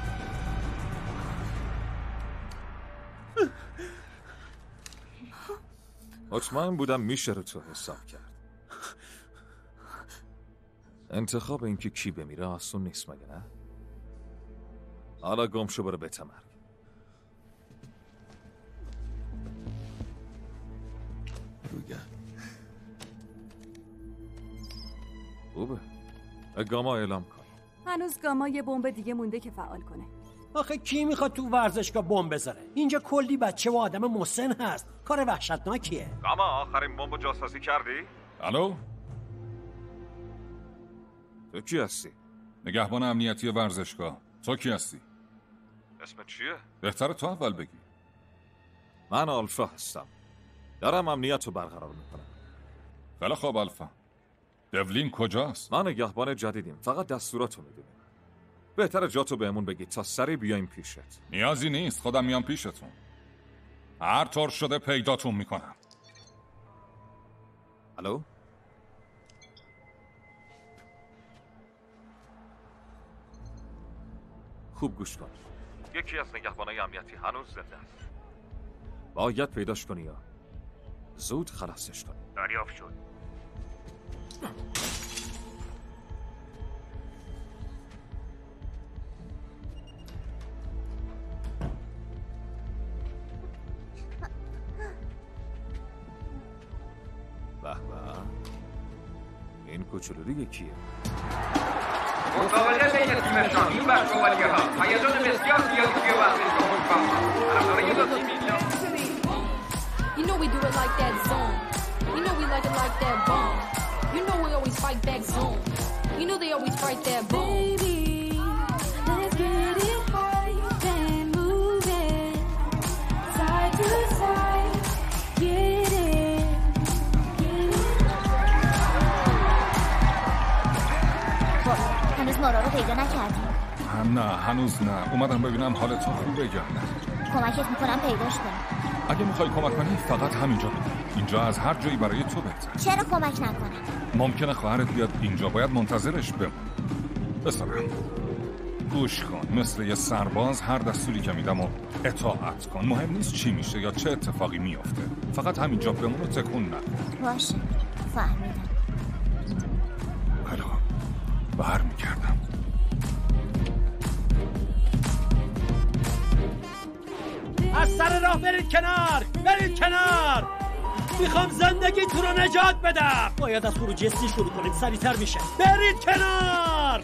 مطمئن بودم میشه رو تو حساب کرد. انتخاب اینکه کی بمیره آسون نیست مگه نه؟ حالا گم شو برو به تمرگ. خوبه. گاما اعلام کن. هنوز گاما یه بمب دیگه مونده که فعال کنه. آخه کی میخواد تو ورزشگاه بمب بذاره؟ اینجا کلی بچه و آدم مسن هست. کار وحشتناکیه. گاما آخرین بمب جاسازی کردی؟ الو؟ تو کی هستی؟ نگهبان امنیتی ورزشگاه. تو کی هستی؟ اسم چیه؟ بهتره تو اول بگی. من آلفا هستم. دارم امنیت رو برقرار میکنم. خیلی خوب آلفا. devlin کجاست؟ ما نگهبان جدیدیم. فقط دستوراتو میدونیم. بهتره جاتو بهمون بگید تا سری بیایم پیشت. نیازی نیست، خودم میام پیشتون. هر طور شده پیداتون میکنم. الو؟ خوب گوش کن. یکی از نگهبانای امنیتی هنوز زنده است. باید پیداش کنی یا زود خلاصش کنی. دریافت شد. به به، این کوچولو دیگه کیه؟ مسابقه بین تیمشان این بخش ها هیجان بسیار زیادی توی ورزشگاه حکام. طرفدارای دو تیم اینجا. You know we do it like that zone. You know we like it like that bomb. You know we always fight back zone. You know they always fight that bomb. Baby, let's get it high and move it side to side. Get it. هنوز مارا رو پیدا نکردیم. هم نه، هنوز نه. اومدم ببینم حالتون خوبه یا نه. کمکت میکنم پیداش کنم. اگه میخوای کمک کنی فقط همینجا بگو. اینجا از هر جایی برای تو بهتر. چرا کمک نکنم؟ ممکنه خواهرت بیاد اینجا، باید منتظرش بمون. بسرم گوش کن، مثل یه سرباز هر دستوری که میدم و اطاعت کن. مهم نیست چی میشه یا چه اتفاقی میافته، فقط همینجا بمون و تکون نکن. باشه، فهمیدم. حالا بر میکردم. از سر راه برید کنار، برید کنار. میخوام زندگی تو رو نجات بدم. باید از خروجی سی شروع کنید، سریعتر میشه. برید کنار.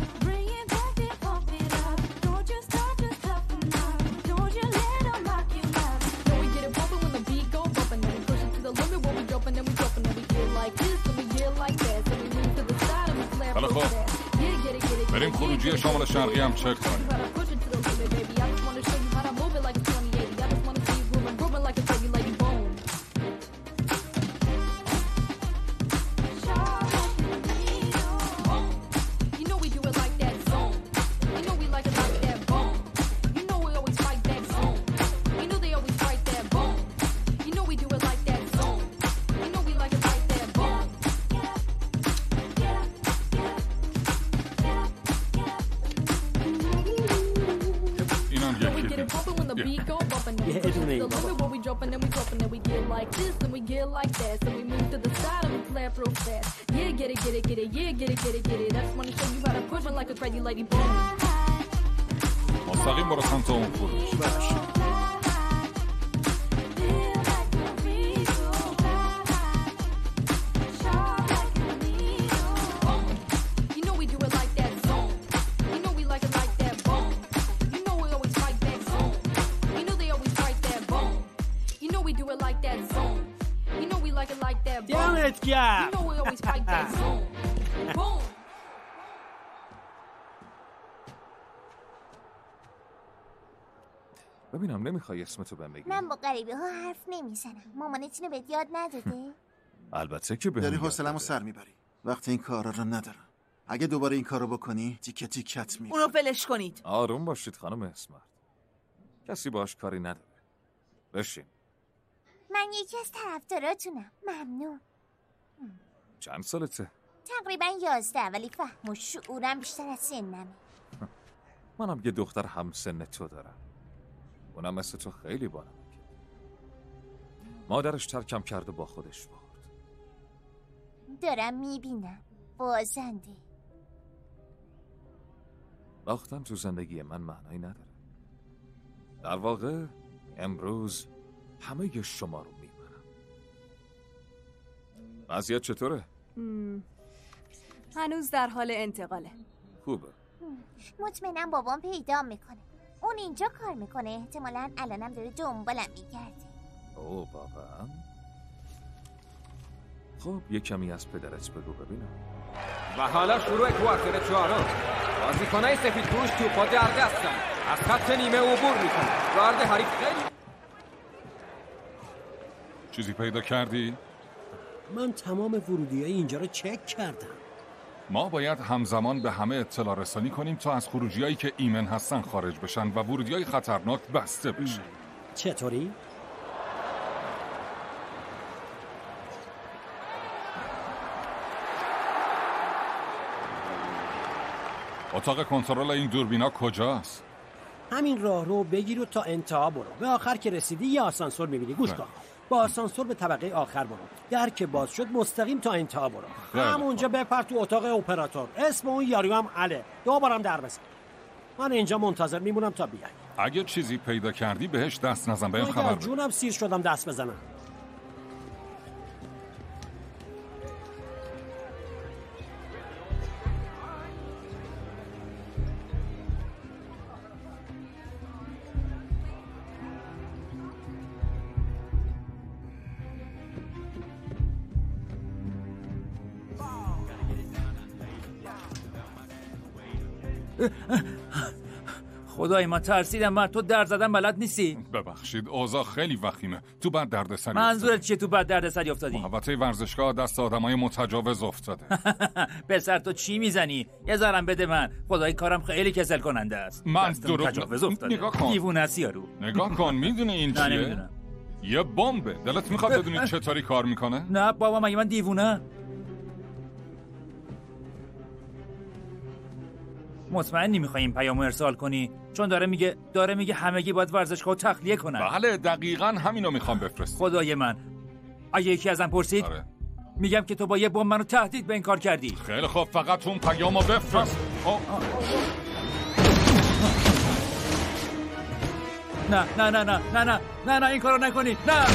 حالا خب بریم خروجی شمال شرقی هم چک کنیم. مستقیم برو سمت اون خروج. باشه. دمت گرم. ببینم نمیخوای اسمتو بهم بگی؟ من با غریبه ها حرف نمیزنم. مامانت اینو بهت یاد نداده؟ البته که بهم داری حوصله‌مو سر میبری. وقتی این کارا رو ندارم. اگه دوباره این کارو بکنی تیکه تیکت میکنم. اونو فلش کنید. آروم باشید خانم اسمت. کسی باش کاری نداره. بشین. من یکی از طرفداراتونم. ممنون. چند سالته؟ تقریبا یازده، ولی فهم و شعورم بیشتر از سنمه. منم یه دختر هم سن تو دارم. اونم مثل تو خیلی بانمک. مادرش ترکم کرد و با خودش برد. دارم میبینم. بازنده. باختن تو زندگی من معنی نداره. در واقع امروز همه شما رو میبرم. وضعیت چطوره؟ مم. هنوز در حال انتقاله. خوبه. مطمئنم بابام پیدا میکنه. اون اینجا کار میکنه. احتمالاً الانم داره دنبالم میگرده. اوه بابا. خب یه کمی از پدرت بگو ببینم. و حالا شروع کوارتر چهارم. بازیکنای سفید پوش توپا در دستن. از خط نیمه عبور میکنه. گارد حریف خیلی. چیزی پیدا کردی؟ من تمام ورودی‌های اینجا رو چک کردم. ما باید همزمان به همه اطلاع رسانی کنیم تا از خروجیایی که ایمن هستن خارج بشن و ورودیای خطرناک بسته بشن. چطوری؟ اتاق کنترل این دوربینا کجاست؟ همین راه رو بگیر و تا انتها برو. به آخر که رسیدی یه آسانسور میبینی. گوش کن. با آسانسور به طبقه آخر برو. در که باز شد مستقیم تا انتها برو. همونجا بپر تو اتاق اپراتور. اسم اون یارو هم عله. دوبارم در بزن. من اینجا منتظر میمونم تا بیای. اگه چیزی پیدا کردی بهش دست نزن، بهم خبر بده. جونم سیر شدم دست بزنم. خدای من ترسیدم. من تو در زدن بلد نیستی. ببخشید اوضاع خیلی وخیمه. تو بعد دردسری منظورت چیه تو بعد دردسری افتادی؟ محوطه ورزشگاه دست آدمای متجاوز افتاده. پسر تو چی میزنی؟ یه ذرم بده من. خدای کارم خیلی کسل کننده است. من درو متجاوز افتاده. نگاه کن. دیوونه است یارو. نگاه کن. میدونی این چیه؟ نه نمیدونم. یه بمبه. دلت میخواد بدونی چطوری کار میکنه؟ نه بابا مگه من دیوونه؟ مطمئنی میخوای این پیامو ارسال کنی؟ چون داره میگه داره میگه همگی باید ورزشگاهو تخلیه کنن. بله دقیقاً همینو میخوام بفرست. خدای من. اگه یکی ازم پرسید آره. میگم که تو با یه بمب منو تهدید به این کار کردی. خیلی خوب فقط اون پیامو بفرست. نه نه نه نه نه نه نه نه این کارو نکنی. نه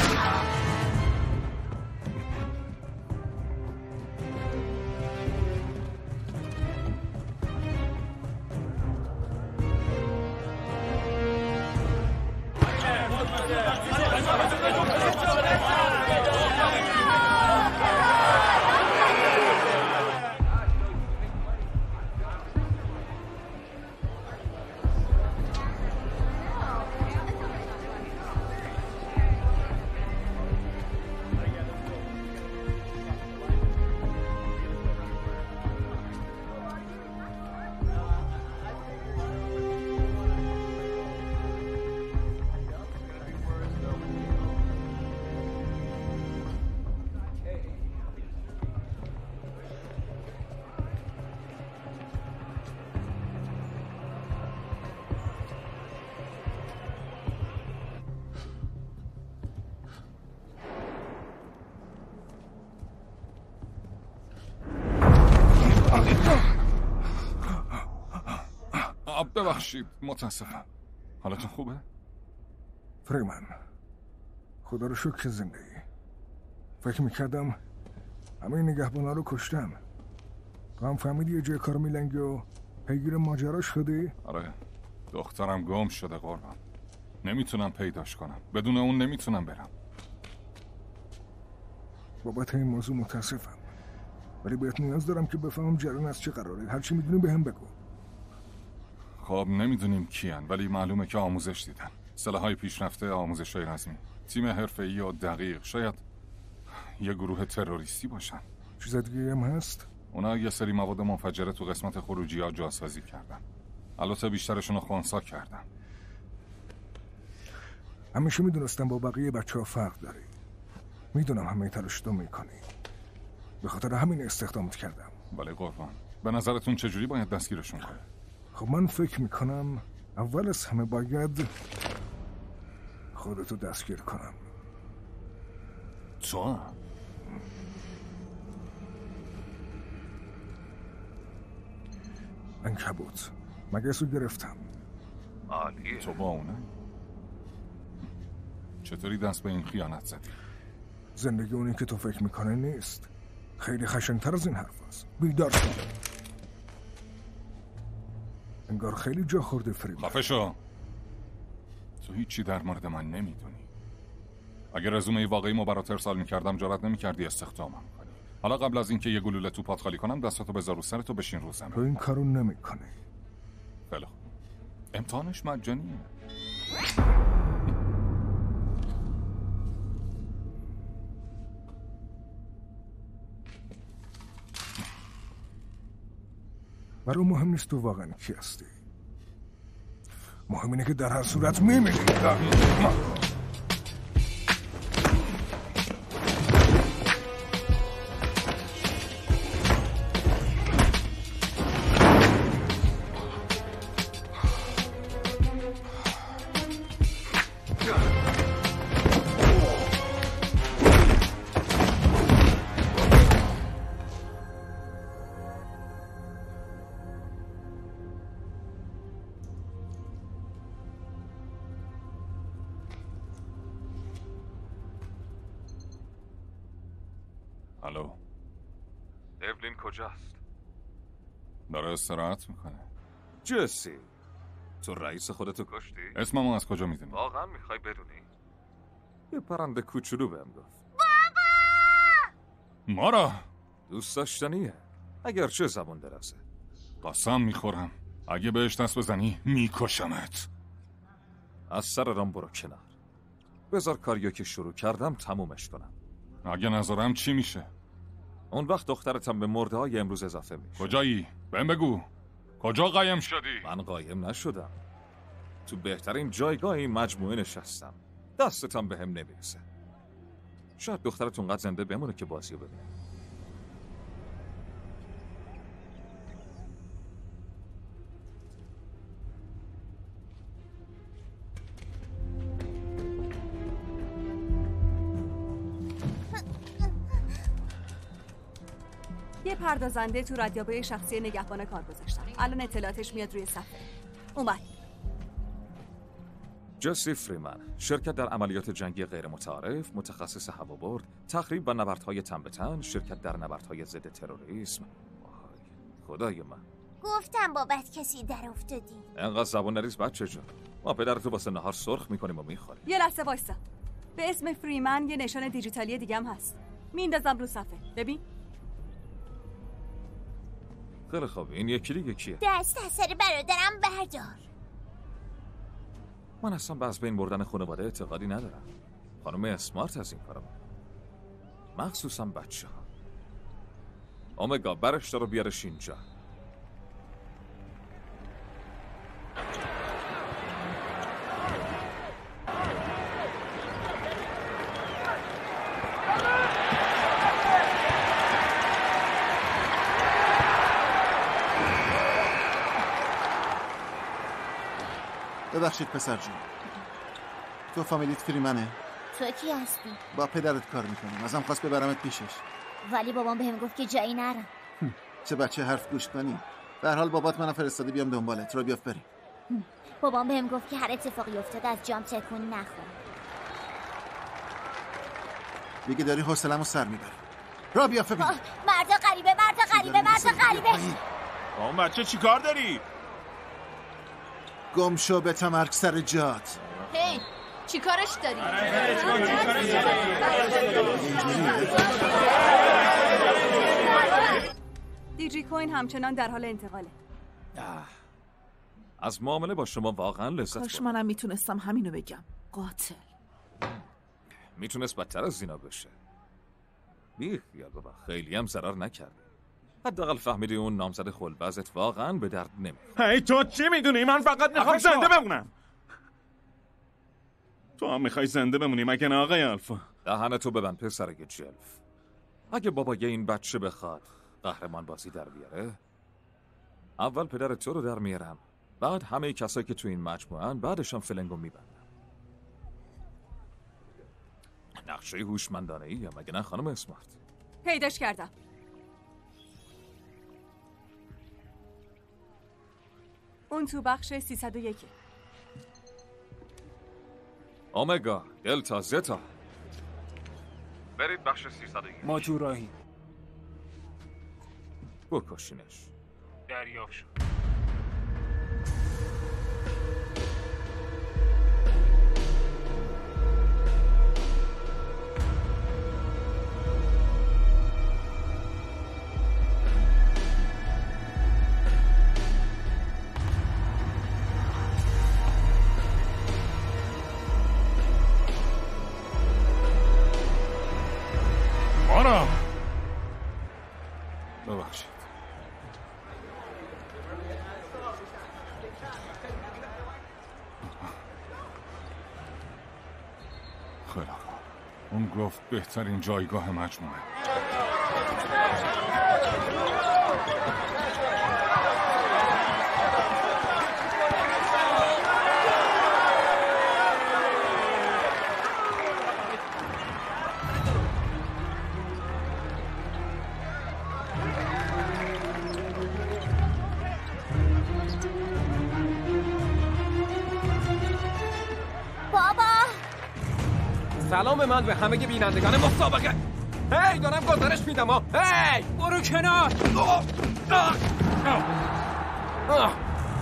ببخشید متاسفم. حالتون خوبه؟ فریمن خدا رو شکر زندگی. فکر میکردم همه نگهبانا رو کشتم. تو هم فهمیدی یه جای کار میلنگی و پیگیر ماجرا شدی؟ آره دخترم گم شده قربان. نمیتونم پیداش کنم. بدون اون نمیتونم برم. بابت این موضوع متاسفم، ولی بهت نیاز دارم که بفهمم جریان از چه قراره. هرچی میدونی بهم بگو. خب نمیدونیم کیان، ولی معلومه که آموزش دیدن. سلاح‌های پیشرفته، آموزش‌های رزمی، تیم حرفه‌ای و دقیق. شاید یه گروه تروریستی باشن. چیز دیگه هم هست؟ اونا یه سری مواد منفجره تو قسمت خروجی‌ها جاسازی کردن. البته بیشترشون رو خنثی کردن. همیشه میدونستم با بقیه بچه‌ها فرق داری. میدونم همه تلاش تو میکنی. به خاطر همین استخدامت کردم. بله قربان. به نظرتون چجوری باید دستگیرشون کنیم؟ خب من فکر میکنم اول از همه باید خودتو دستگیر کنم. تو؟ عنکبوت مگسو گرفتم. عالیه. تو با اونه؟ چطوری دست به این خیانت زدی؟ زندگی اونی که تو فکر میکنه نیست. خیلی خشن‌تر از این حرف هست. بیدار شد. انگار خیلی جا خورده فریمن. خفه شو. تو هیچی در مورد من نمیدونی. اگر رزومه واقعی ما برات ارسال میکردم جرئت نمیکردی استخدامم کنی. حالا قبل از اینکه یه گلوله تو پات خالی کنم دستاتو بذار رو سرت و بشین رو زمین. تو این کارو نمیکنی. خیلی خوب. امتحانش مجانیه. برای مهم نیست تو واقعا کی هستی. مهم اینه که در هر صورت میمیری. الو، دیولین کجاست؟ داره استراحت میکنه. جسی، تو رئیس خودتو کشتی؟ اسممو از کجا میدونی؟ واقعا میخوای بدونی؟ یه پرنده کوچولو بهم گفت. بابا! مارا! دوست داشتنیه، اگرچه زبون درازه. قسم میخورم اگه بهش دست بزنی میکشمت. از سر رام برو کنار. بذار کاریو که شروع کردم تمومش کنم. اگه نذارم چی میشه؟ اون وقت دخترتم به مرده های امروز اضافه میشه. کجایی؟ بهم بگو. کجا قایم شدی؟ من قایم نشدم. تو بهترین جایگاه این مجموعه نشستم. دستتم به هم نمیرسه. شاید دخترتون قد زنده بمونه که بازیو ببینه. یه پردازنده تو ردیابه شخصی نگهبان کار گذاشتم. الان اطلاعاتش میاد روی صفحه. اومد. جسی فریمن، شرکت در عملیات جنگی غیر متعارف، متخصص هوابرد، تخریب و نبردهای تن به تن، شرکت در نبردهای ضد تروریسم. خدای من. گفتم بابت کسی در افتادی. انقدر زبون نریز بچه جان. ما پدرتو واسه نهار سرخ میکنیم و میخوریم. یه لحظه وایسا. به اسم فریمن یه نشان دیجیتالی دیگه هم هست. میندازم رو صفحه. ببین. خیلی خوب، این یکی دیگه کیه؟ دست از سر برادرم بردار. من اصلا به از بین بردن خانواده اعتقادی ندارم. خانم اسمارت از این کارم، مخصوصا بچه ها. اومگا برش دارو بیارش اینجا. ببخشید پسر جون، تو فامیلیت فریمنه؟ تو کی هستی؟ با پدرت کار میکنم، ازم خواست ببرمت پیشش، ولی بابام بهم گفت که جایی نرم. چه بچه حرف گوش کنی. به هر حال بابات منو فرستاده بیام دنبالت. رو بیاف بریم. بابام بهم گفت که هر اتفاقی افتاد از جام تکون نخور. دیگه داری حوصله‌مو سر میبری. رو بیاف ببین. مرد غریبه، مرد غریبه، مرد غریبه. اون بچه چی کار داری؟ گم شو به تمرگ سر جات. هی چی کارش داری؟ دیجی کوین همچنان در حال انتقاله. از معامله با شما واقعا لذت کاش بردم. منم میتونستم همینو بگم. قاتل میتونست بدتر از اینا بشه. بی خیال بابا، خیلی هم ضرر نکردی. حداقل فهمیدی اون نامزد خلبزت واقعا به درد نمیخوره. هی تو چی میدونی؟ من فقط میخوام زنده بمونم. تو هم میخوای زنده بمونی مگه نه آقای الفا؟ دهنتو ببند پسر جلف. اگه بابای این بچه بخواد قهرمان بازی در بیاره، اول پدر تو رو در میارم، بعد همه کسایی که تو این مجموعه‌ان، بعدش هم فلنگو میبندم. نقشه هوشمندانه ای مگه نه خانم اسمارت؟ پیداش کردم. اون تو بخش سیصد و یک. اومگا، دلتا، زتا. برید بخش سیصد و یک. ما تو راهی. بکشینش. دریافت شد. ببخشید. خانم گفت بهترین جایگاه مجموعه. سلام من به همه بینندگان مسابقه. هی دارم گزارش میدم ها. هی برو کنار. آه. آه. آه.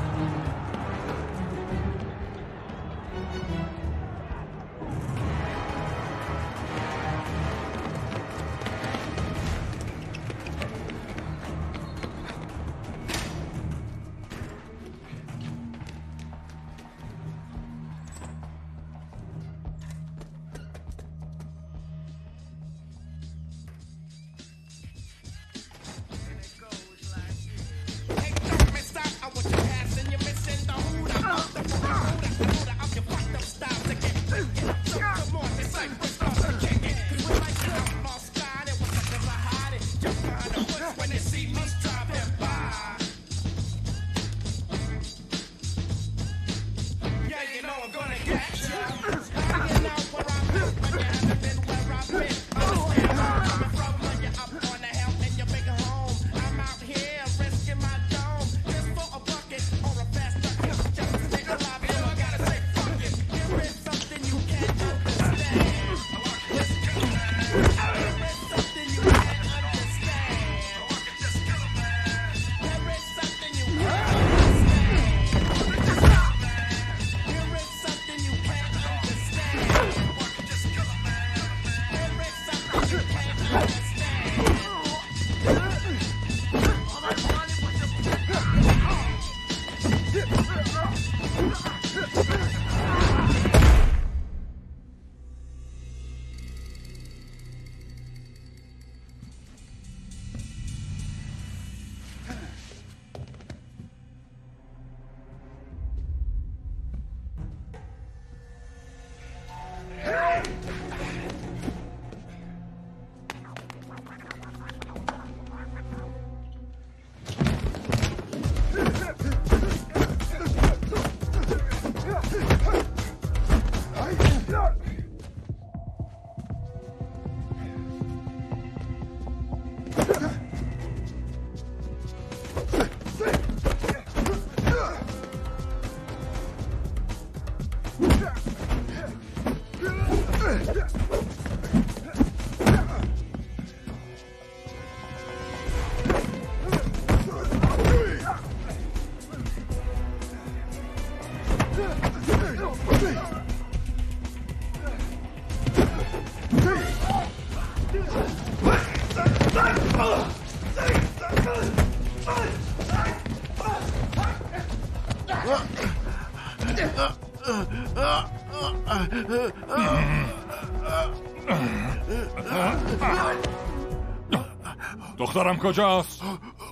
دخترم کجاست؟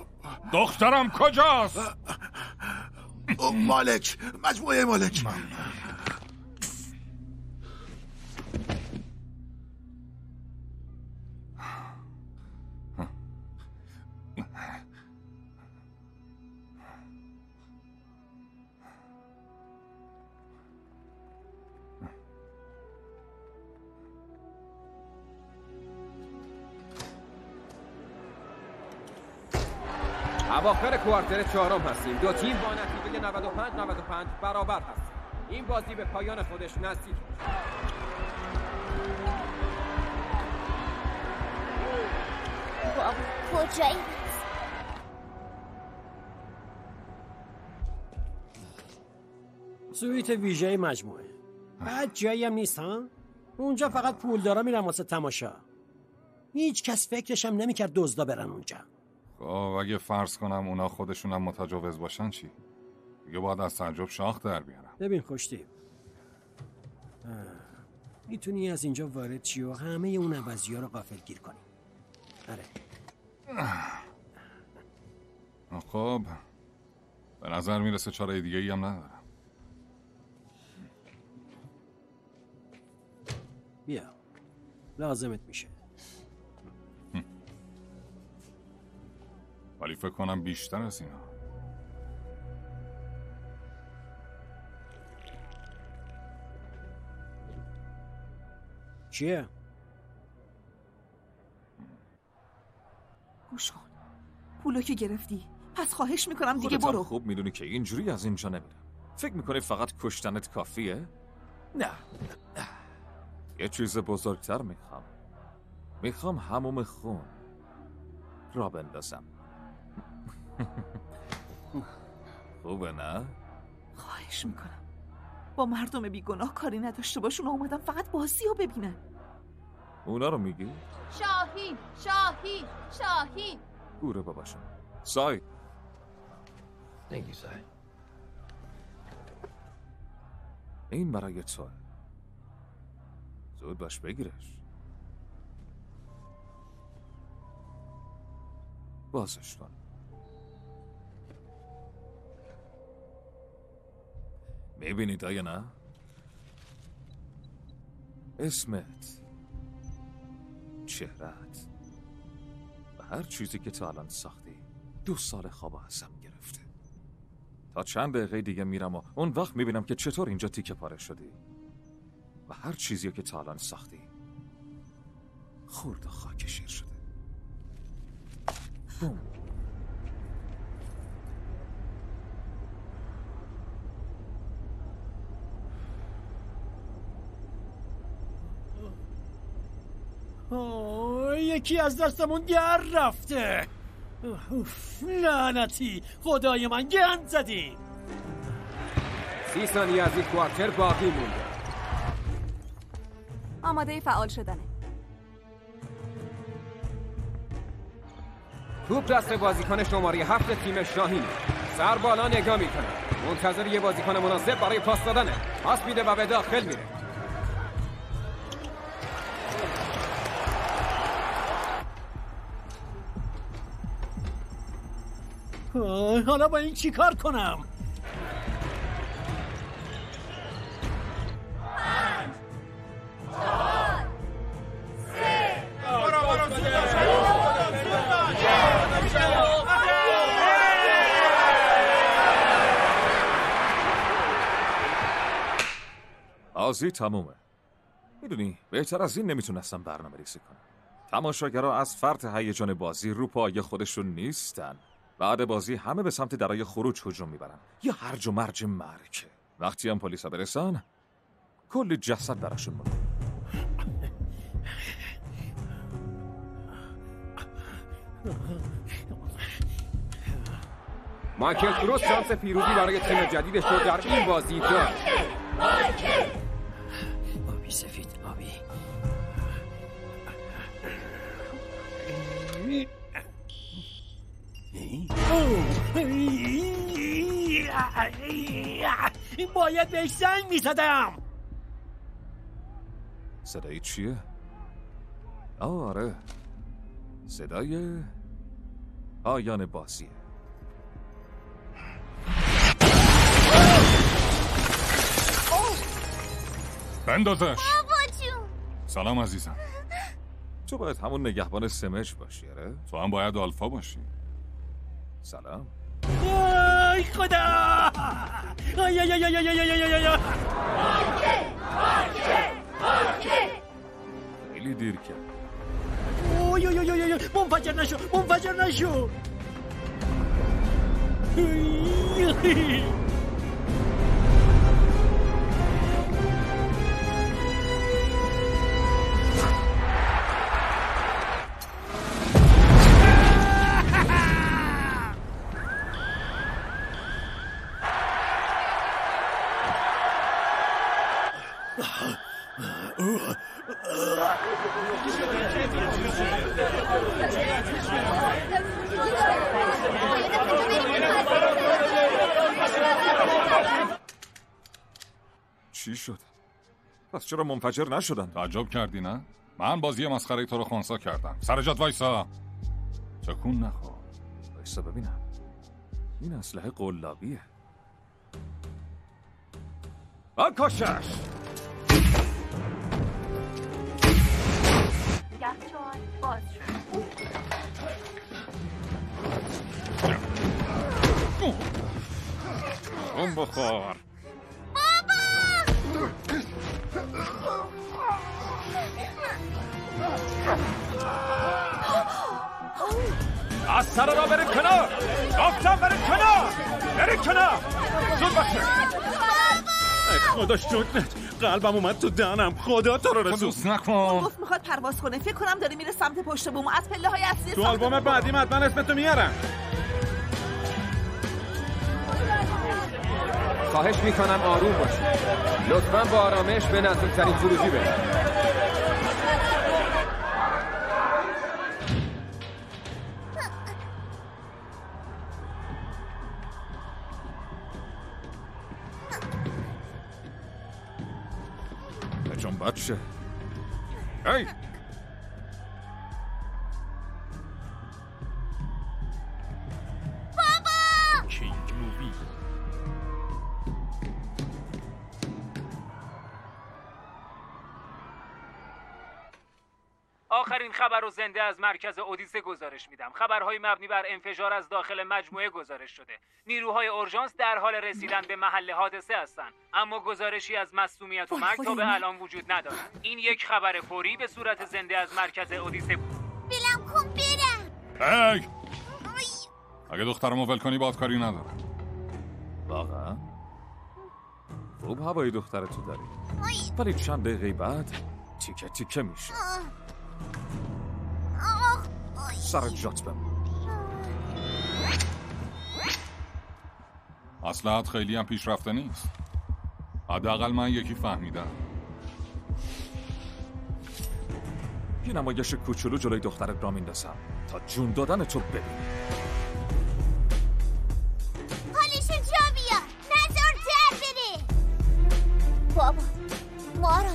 دخترم کجاست؟ مالک، مجموعه مالک. اواخر کوارتر چهارم هستیم. دو تیم با نتیجه نود و پنج نود و پنج برابر هست. این بازی به پایان خودش نزدیک. بابا کجایی؟ سویت ویژه مجموعه. بعد جایی هم نیست ها؟ اونجا فقط پولدارا میرن واسه تماشا. هیچ کس فکرشم نمیکرد دزدا برن اونجا. خب اگه فرض کنم اونا خودشونم متجاوز باشن چی؟ دیگه باید از تعجب شاخ در بیارم. ببین خوشتی، میتونی از اینجا وارد چی و همه اون عوضی ها رو غافلگیر کنی. آره. خب به نظر میرسه چاره دیگه ای هم ندارم. بیا لازمت میشه. ولی فکر کنم بیشتر از اینا. چیه؟ گوش کن، پولو که گرفتی، پس خواهش میکنم دیگه خودت برو. خوب میدونی که اینجوری از اینجا نمیرم. فکر میکنی فقط کشتنت کافیه؟ نه. یه چیز بزرگتر میخوام. میخوام حموم خون را بندازم. خوبه نه؟ خواهش میکنم با مردم بیگناه کاری نداشته باش. اونا اومدن فقط بازی رو ببینن. اونا رو میگی؟ شاهین شاهین شاهین گوره باباشم. سای Thank you, سای. این برای تو. زود باش بگیرش. بازش کن. میبینی دایانا؟ اسمت، چهرت و هر چیزی که تا الان ساختی دو سال خواب ازم گرفته. تا چند دقیقه دیگه میرم و اون وقت میبینم که چطور اینجا تیکه پاره شدی و هر چیزی که تا الان ساختی خورد و خاک شیر شده. بوم. آه، یکی از دستمون در رفته. اوف، لعنتی، خدای من گند زدی. سی ثانیه از این کوارتر باقی مونده. آماده فعال شدنه. توپ دست بازیکن شماره هفت تیم شاهین. سر بالا نگاه میکنه، منتظر یه بازیکن مناسب برای پاس دادنه. پاس میده و به داخل میره. حالا با این چی کار کنم؟ پنج چهار سه برو بازی تمومه. میدونی بهتر از این نمیتونستم برنامه ریزی کنم. تماشاگرها از فرط هیجان بازی رو پای خودشون نیستن. بعد بازی همه به سمت درای خروج هجوم میبرن. یا هرج و مرج مرکه. وقتی هم پلیسا برسن کلی جسد براشون مونده. مایکل کروس شانس پیروزی برای تیم جدیدش رو در این بازی داشت. آبی سفید، آبی. باید بهش زنگ میزدم. صدای چیه؟ آره، صدای پایان بازیه. بندازش. سلام عزیزم. تو باید همون نگهبان سمج باشی، آره؟ تو هم باید آلفا باشی. سلام. ای خدا! آی آی آی آی آی آی آی آی. خیلی دیر کرد. اوی اوی اوی اوی، منفجر نشو، منفجر نشو. چی شد؟ پس چرا منفجر نشدن؟ تعجب کردی نه؟ من بازی مسخره تو رو خونسا کردم. سر جات وایسا. تکون نخور. وایسا ببینم. این اسلحه قلابیه. بکشش. یخچال باز شد. اون بخور. از سر را برید کنار. گفتم برید کنار. برید کنار. زود باشه. خدا شکرت، قلبم اومد تو دهنم. خدا تو رو رسون. دوست نکن. گفت میخواد پرواز کنه. فکر کنم داره میره سمت پشت بوم. از پله های اصلی تو آلبوم بعدی حتما اسمتو میارم. خواهش میکنم آروم باشید. لطفاً با آرامش به نزدیکترین خروجی برید. جون بچه. ای بابا کینگ مووی. آخرین خبر رو زنده از مرکز اودیسه گزارش میدم. خبرهای مبنی بر انفجار از داخل مجموعه گزارش شده. نیروهای اورژانس در حال رسیدن به محل حادثه هستند، اما گزارشی از مصدومیت و مرگ تا به الان وجود ندارد. این یک خبر فوری به صورت زنده از مرکز اودیسه بود. بلم کن برم. ای اگه دخترمو ول کنی باید کاری ندارم. واقعا؟ خوب هوای دخترتو داری، ولی چند دقیقه بعد تیکه تیکه میشه. سر جات بمون. اصلاحات خیلی هم پیشرفته نیست. حداقل من یکی فهمیدم. یه نمایش کوچولو جلوی دخترت را میندازم تا جون دادن تو ببین. حالشو جا بیا، نظر در بره. بابا مارا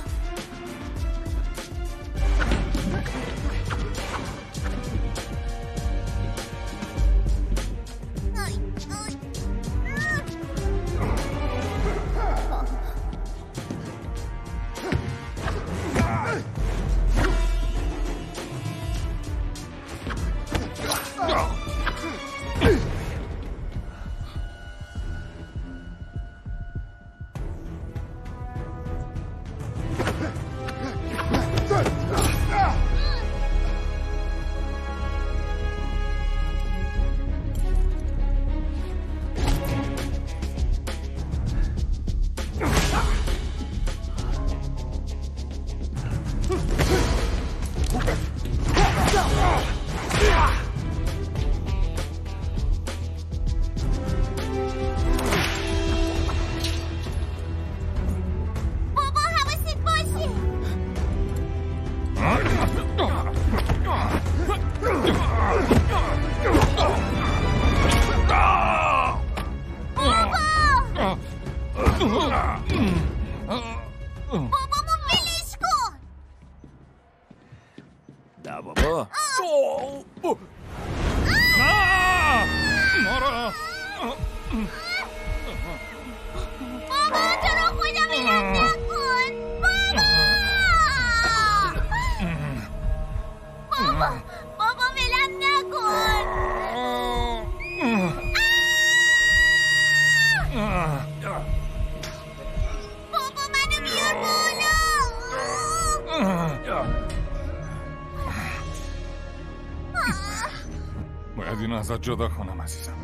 باید اینو ازت جدا کنم عزیزم.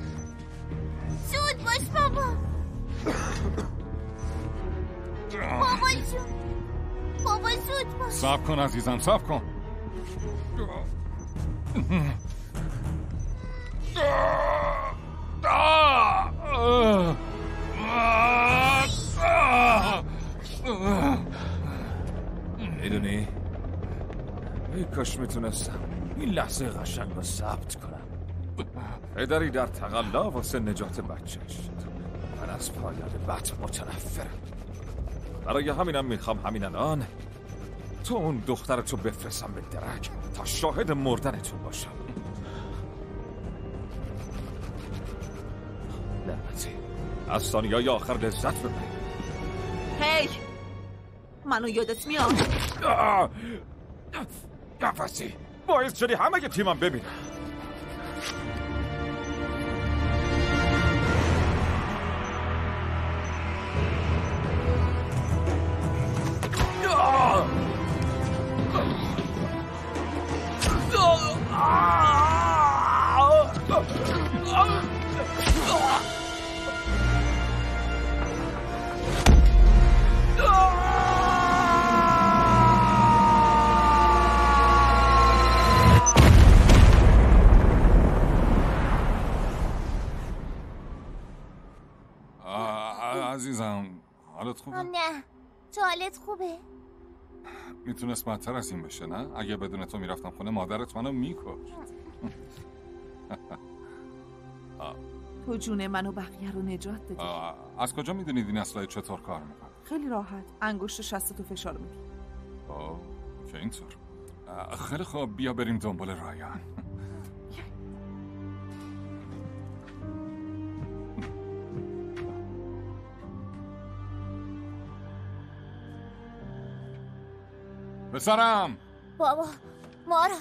زود باش بابا. بابا جون، بابا زود باش. صبر کن عزیزم، صبر کن. میدونی ای کاش میتونستم این لحظه قشنگ رو ثبت کنم. پدری در تقلا واسه نجات بچهش. من از پایان بد متنفرم. برای همینم میخوام همین الان تو اون دخترتو بفرستم به درک تا شاهد مردنتون باشم. لعنتی، از ثانیه‌های آخر لذت ببر. هی منو یادت میاد؟ قفسی باعث شدی همه که تیمم ببینم. عزیزم حالت خوبه؟ نه تو حالت خوبه؟ میتونست بدتر از این بشه نه؟ اگه بدون تو میرفتم خونه مادرت منو میکشت. تو جون منو بقیه رو نجات دادی. از کجا میدونید این اسلحه چطور کار میکنه؟ خیلی راحت انگشت شستتو فشار میدی. آه که اینطور. خیلی خوب بیا بریم دنبال رایان. بسرم بابا مارا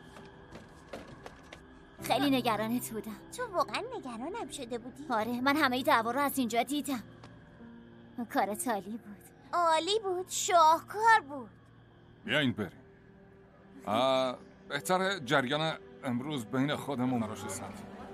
خیلی نگرانت بودم. تو واقعا نگرانم شده بودی؟ آره من همه دعوا رو از اینجا دیدم. کارت عالی بود. عالی بود شاهکار بود. بیاین بریم. بهتره جریان امروز بین خودمون براش سنت.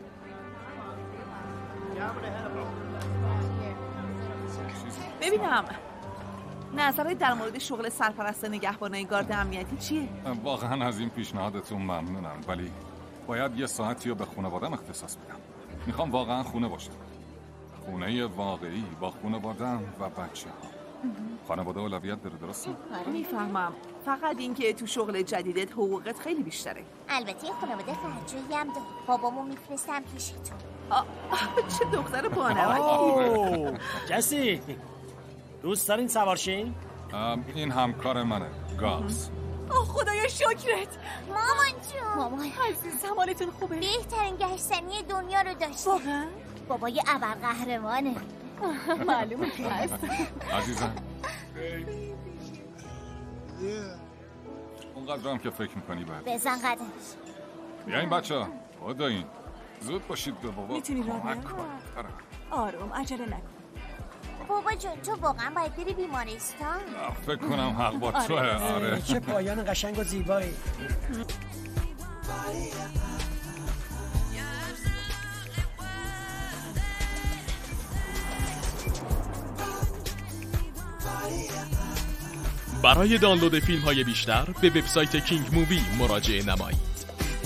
ببینم نظرت در مورد شغل سرپرست نگهبانای گارد امنیتی چیه؟ واقعا از این پیشنهادتون ممنونم ولی باید یه ساعتی رو به خانواده‌ام اختصاص بدم. میخوام واقعا خونه باشم. خونه واقعی با خانواده‌ام و بچه‌ها. خانواده اولویت داره درسته؟ میفهمم. فقط اینکه تو شغل جدیدت حقوقت خیلی بیشتره. البته خانواده خرجویی هم داره. بابامو میفرستم پیشتون. چه دختر بانمکی. جسی دوست دارین سوارشین؟ این همکار منه گاز. آه خدایا شکرت مامان جون. مامان عزیز حالتون خوبه؟ بهترین گشتنی دنیا رو داشتیم. واقعا؟ بابای ابرقهرمانه. معلومه که هست. عزیزم اونقدر هم که فکر میکنی بعد بزن قدمش. بیاین بچه ها خدایین زود باشید به بابا میتونی را کمک بیا؟ کن. آروم عجله نکن. بابا جون تو واقعا باید بری بیمارستان. فکر کنم حق با توه. آره چه پایان قشنگ و زیبایی. برای دانلود فیلم های بیشتر به وبسایت کینگ مووی مراجعه نمایید.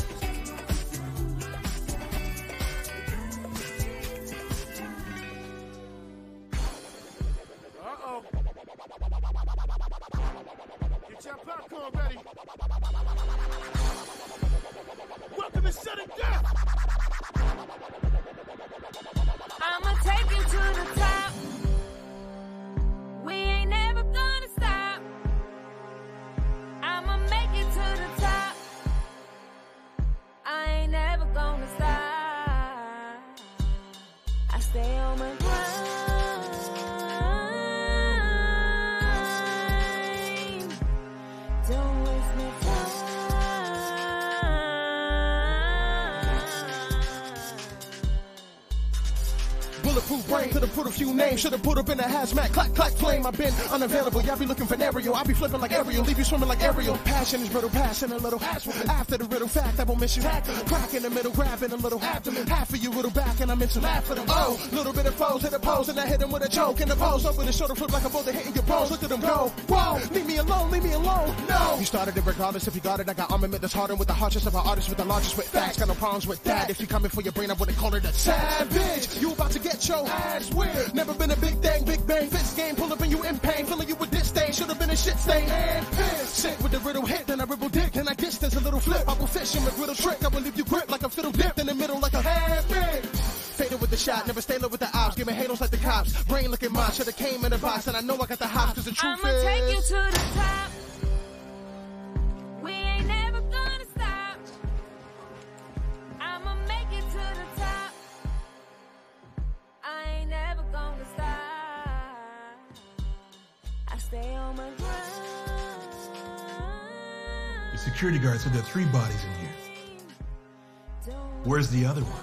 Could've put a few names, should've put up in a hazmat. Clack, clack, flame, I've been unavailable. Y'all be looking for Ariel, I'll be flipping like Ariel, leave you swimming like Ariel. Passion is brittle, passion a little. After the riddle fact, I won't miss you. Crack in the middle, grabbing a little. Half of you riddle back, and I'm into laugh for them. Oh, little bit of foes hit the pose, and I hit him with a joke. And the pose over the shoulder, flip like a boulder hitting your bones. Look at them go. Whoa, leave me alone, leave me alone. No, you started it regardless if you got it. I got armament that's harder with the harshest of our artists, with the largest with facts. Got no problems with that. If you coming for your brain, I wouldn't call it a savage. You about to get your ass whipped. Never been a big thing, big bang, fist game. Pull up and you in pain, filling you with disdain. Should've been a shit stain. And sick with the riddle hit, then I ribble dick, and I distance a little flip. I will fish him with riddle trick. I will leave you grip like a fiddle dipped in the middle like a handpick. Faded with the shot, never stay low with the ops. Giving halos like the cops. Brain looking mine, should've came in a box, and I know I got the hops, cause the truth I'ma is take you to the top. We ain't never gonna stop. I'ma make it to the top. I ain't never gonna stop. I stay on my grind. security guard said there are three bodies in here. Where's the other one?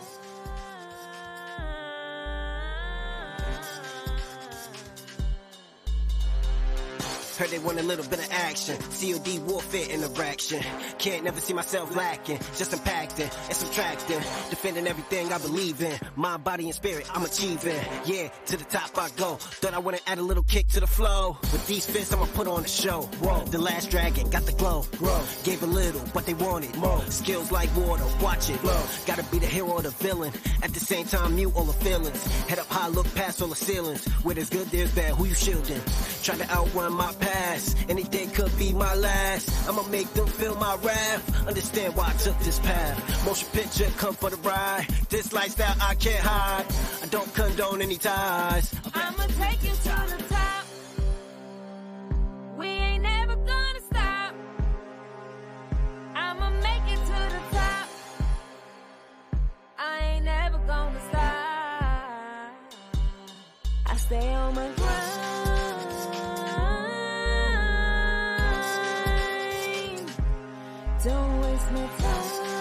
Heard they want a little bit of action. C O D warfare interaction. Can't never see myself lacking. Just impacting and subtracting. Defending everything I believe in. Mind, body, and spirit, I'm achieving. Yeah, to the top I go. Thought I wouldn't add a little kick to the flow. With these fists, I'ma put on a show. Whoa, the last dragon got the glow. Grow. Gave a little, but they wanted more. Skills like water, watch it flow. Gotta be the hero or the villain. At the same time, mute all the feelings. Head up high, look past all the ceilings. Where there's good, there's bad. Who you shielding? Try to outrun my past. Anything could be my last. I'ma make them feel my wrath. Understand why I took this path. Motion picture, come for the ride. This lifestyle I can't hide. I don't condone any ties. I'ma take you to the top. We ain't never gonna stop. I'ma make it to the top. I ain't never gonna stop. I stay on my grind. Don't waste my time.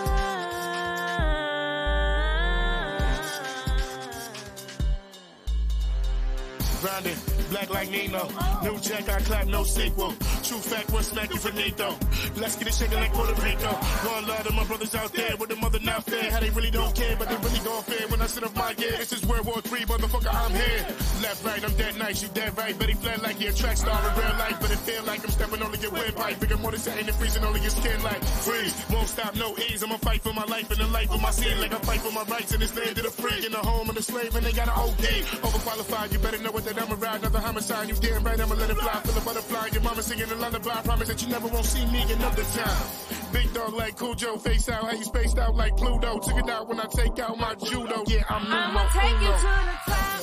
Grinding, black like Nino. New check, I clap, no sequel. True fact, one smack you finito. Let's get it shaking like Puerto Rico. One love to my brothers out there with the mother not fair. How they really don't care, but they really gon' fair when I sit up my gear. This is World War Three, motherfucker, I'm here. Left, right, I'm dead nice, you dead right. Betty flat like you're a track star in real life, but it feel like I'm stepping only your windpipe. Bigger more than setting and freezing only your skin like freeze. Won't stop, no ease. I'ma fight for my life and the life of my scene. Like I fight for my rights in this land of the free. In the home of the slave, and they got an O D. Overqualified, you better know what that I'ma ride. Another homicide, you damn right, I'ma let it fly. Feel a butterfly, your mama singing a lullaby. Promise that you never won't see me another time. Big dog like Cool Joe, face out, how you spaced out like Pluto. Took it out when I take out my judo. Yeah, I'm Nuno. I'ma take you to the top.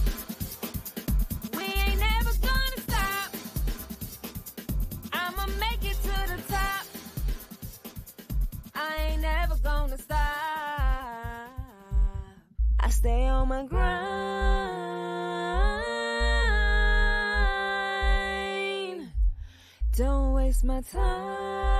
We ain't never gonna stop. I'ma make it to the top. I ain't never gonna stop. I stay on my grind. Don't waste my time.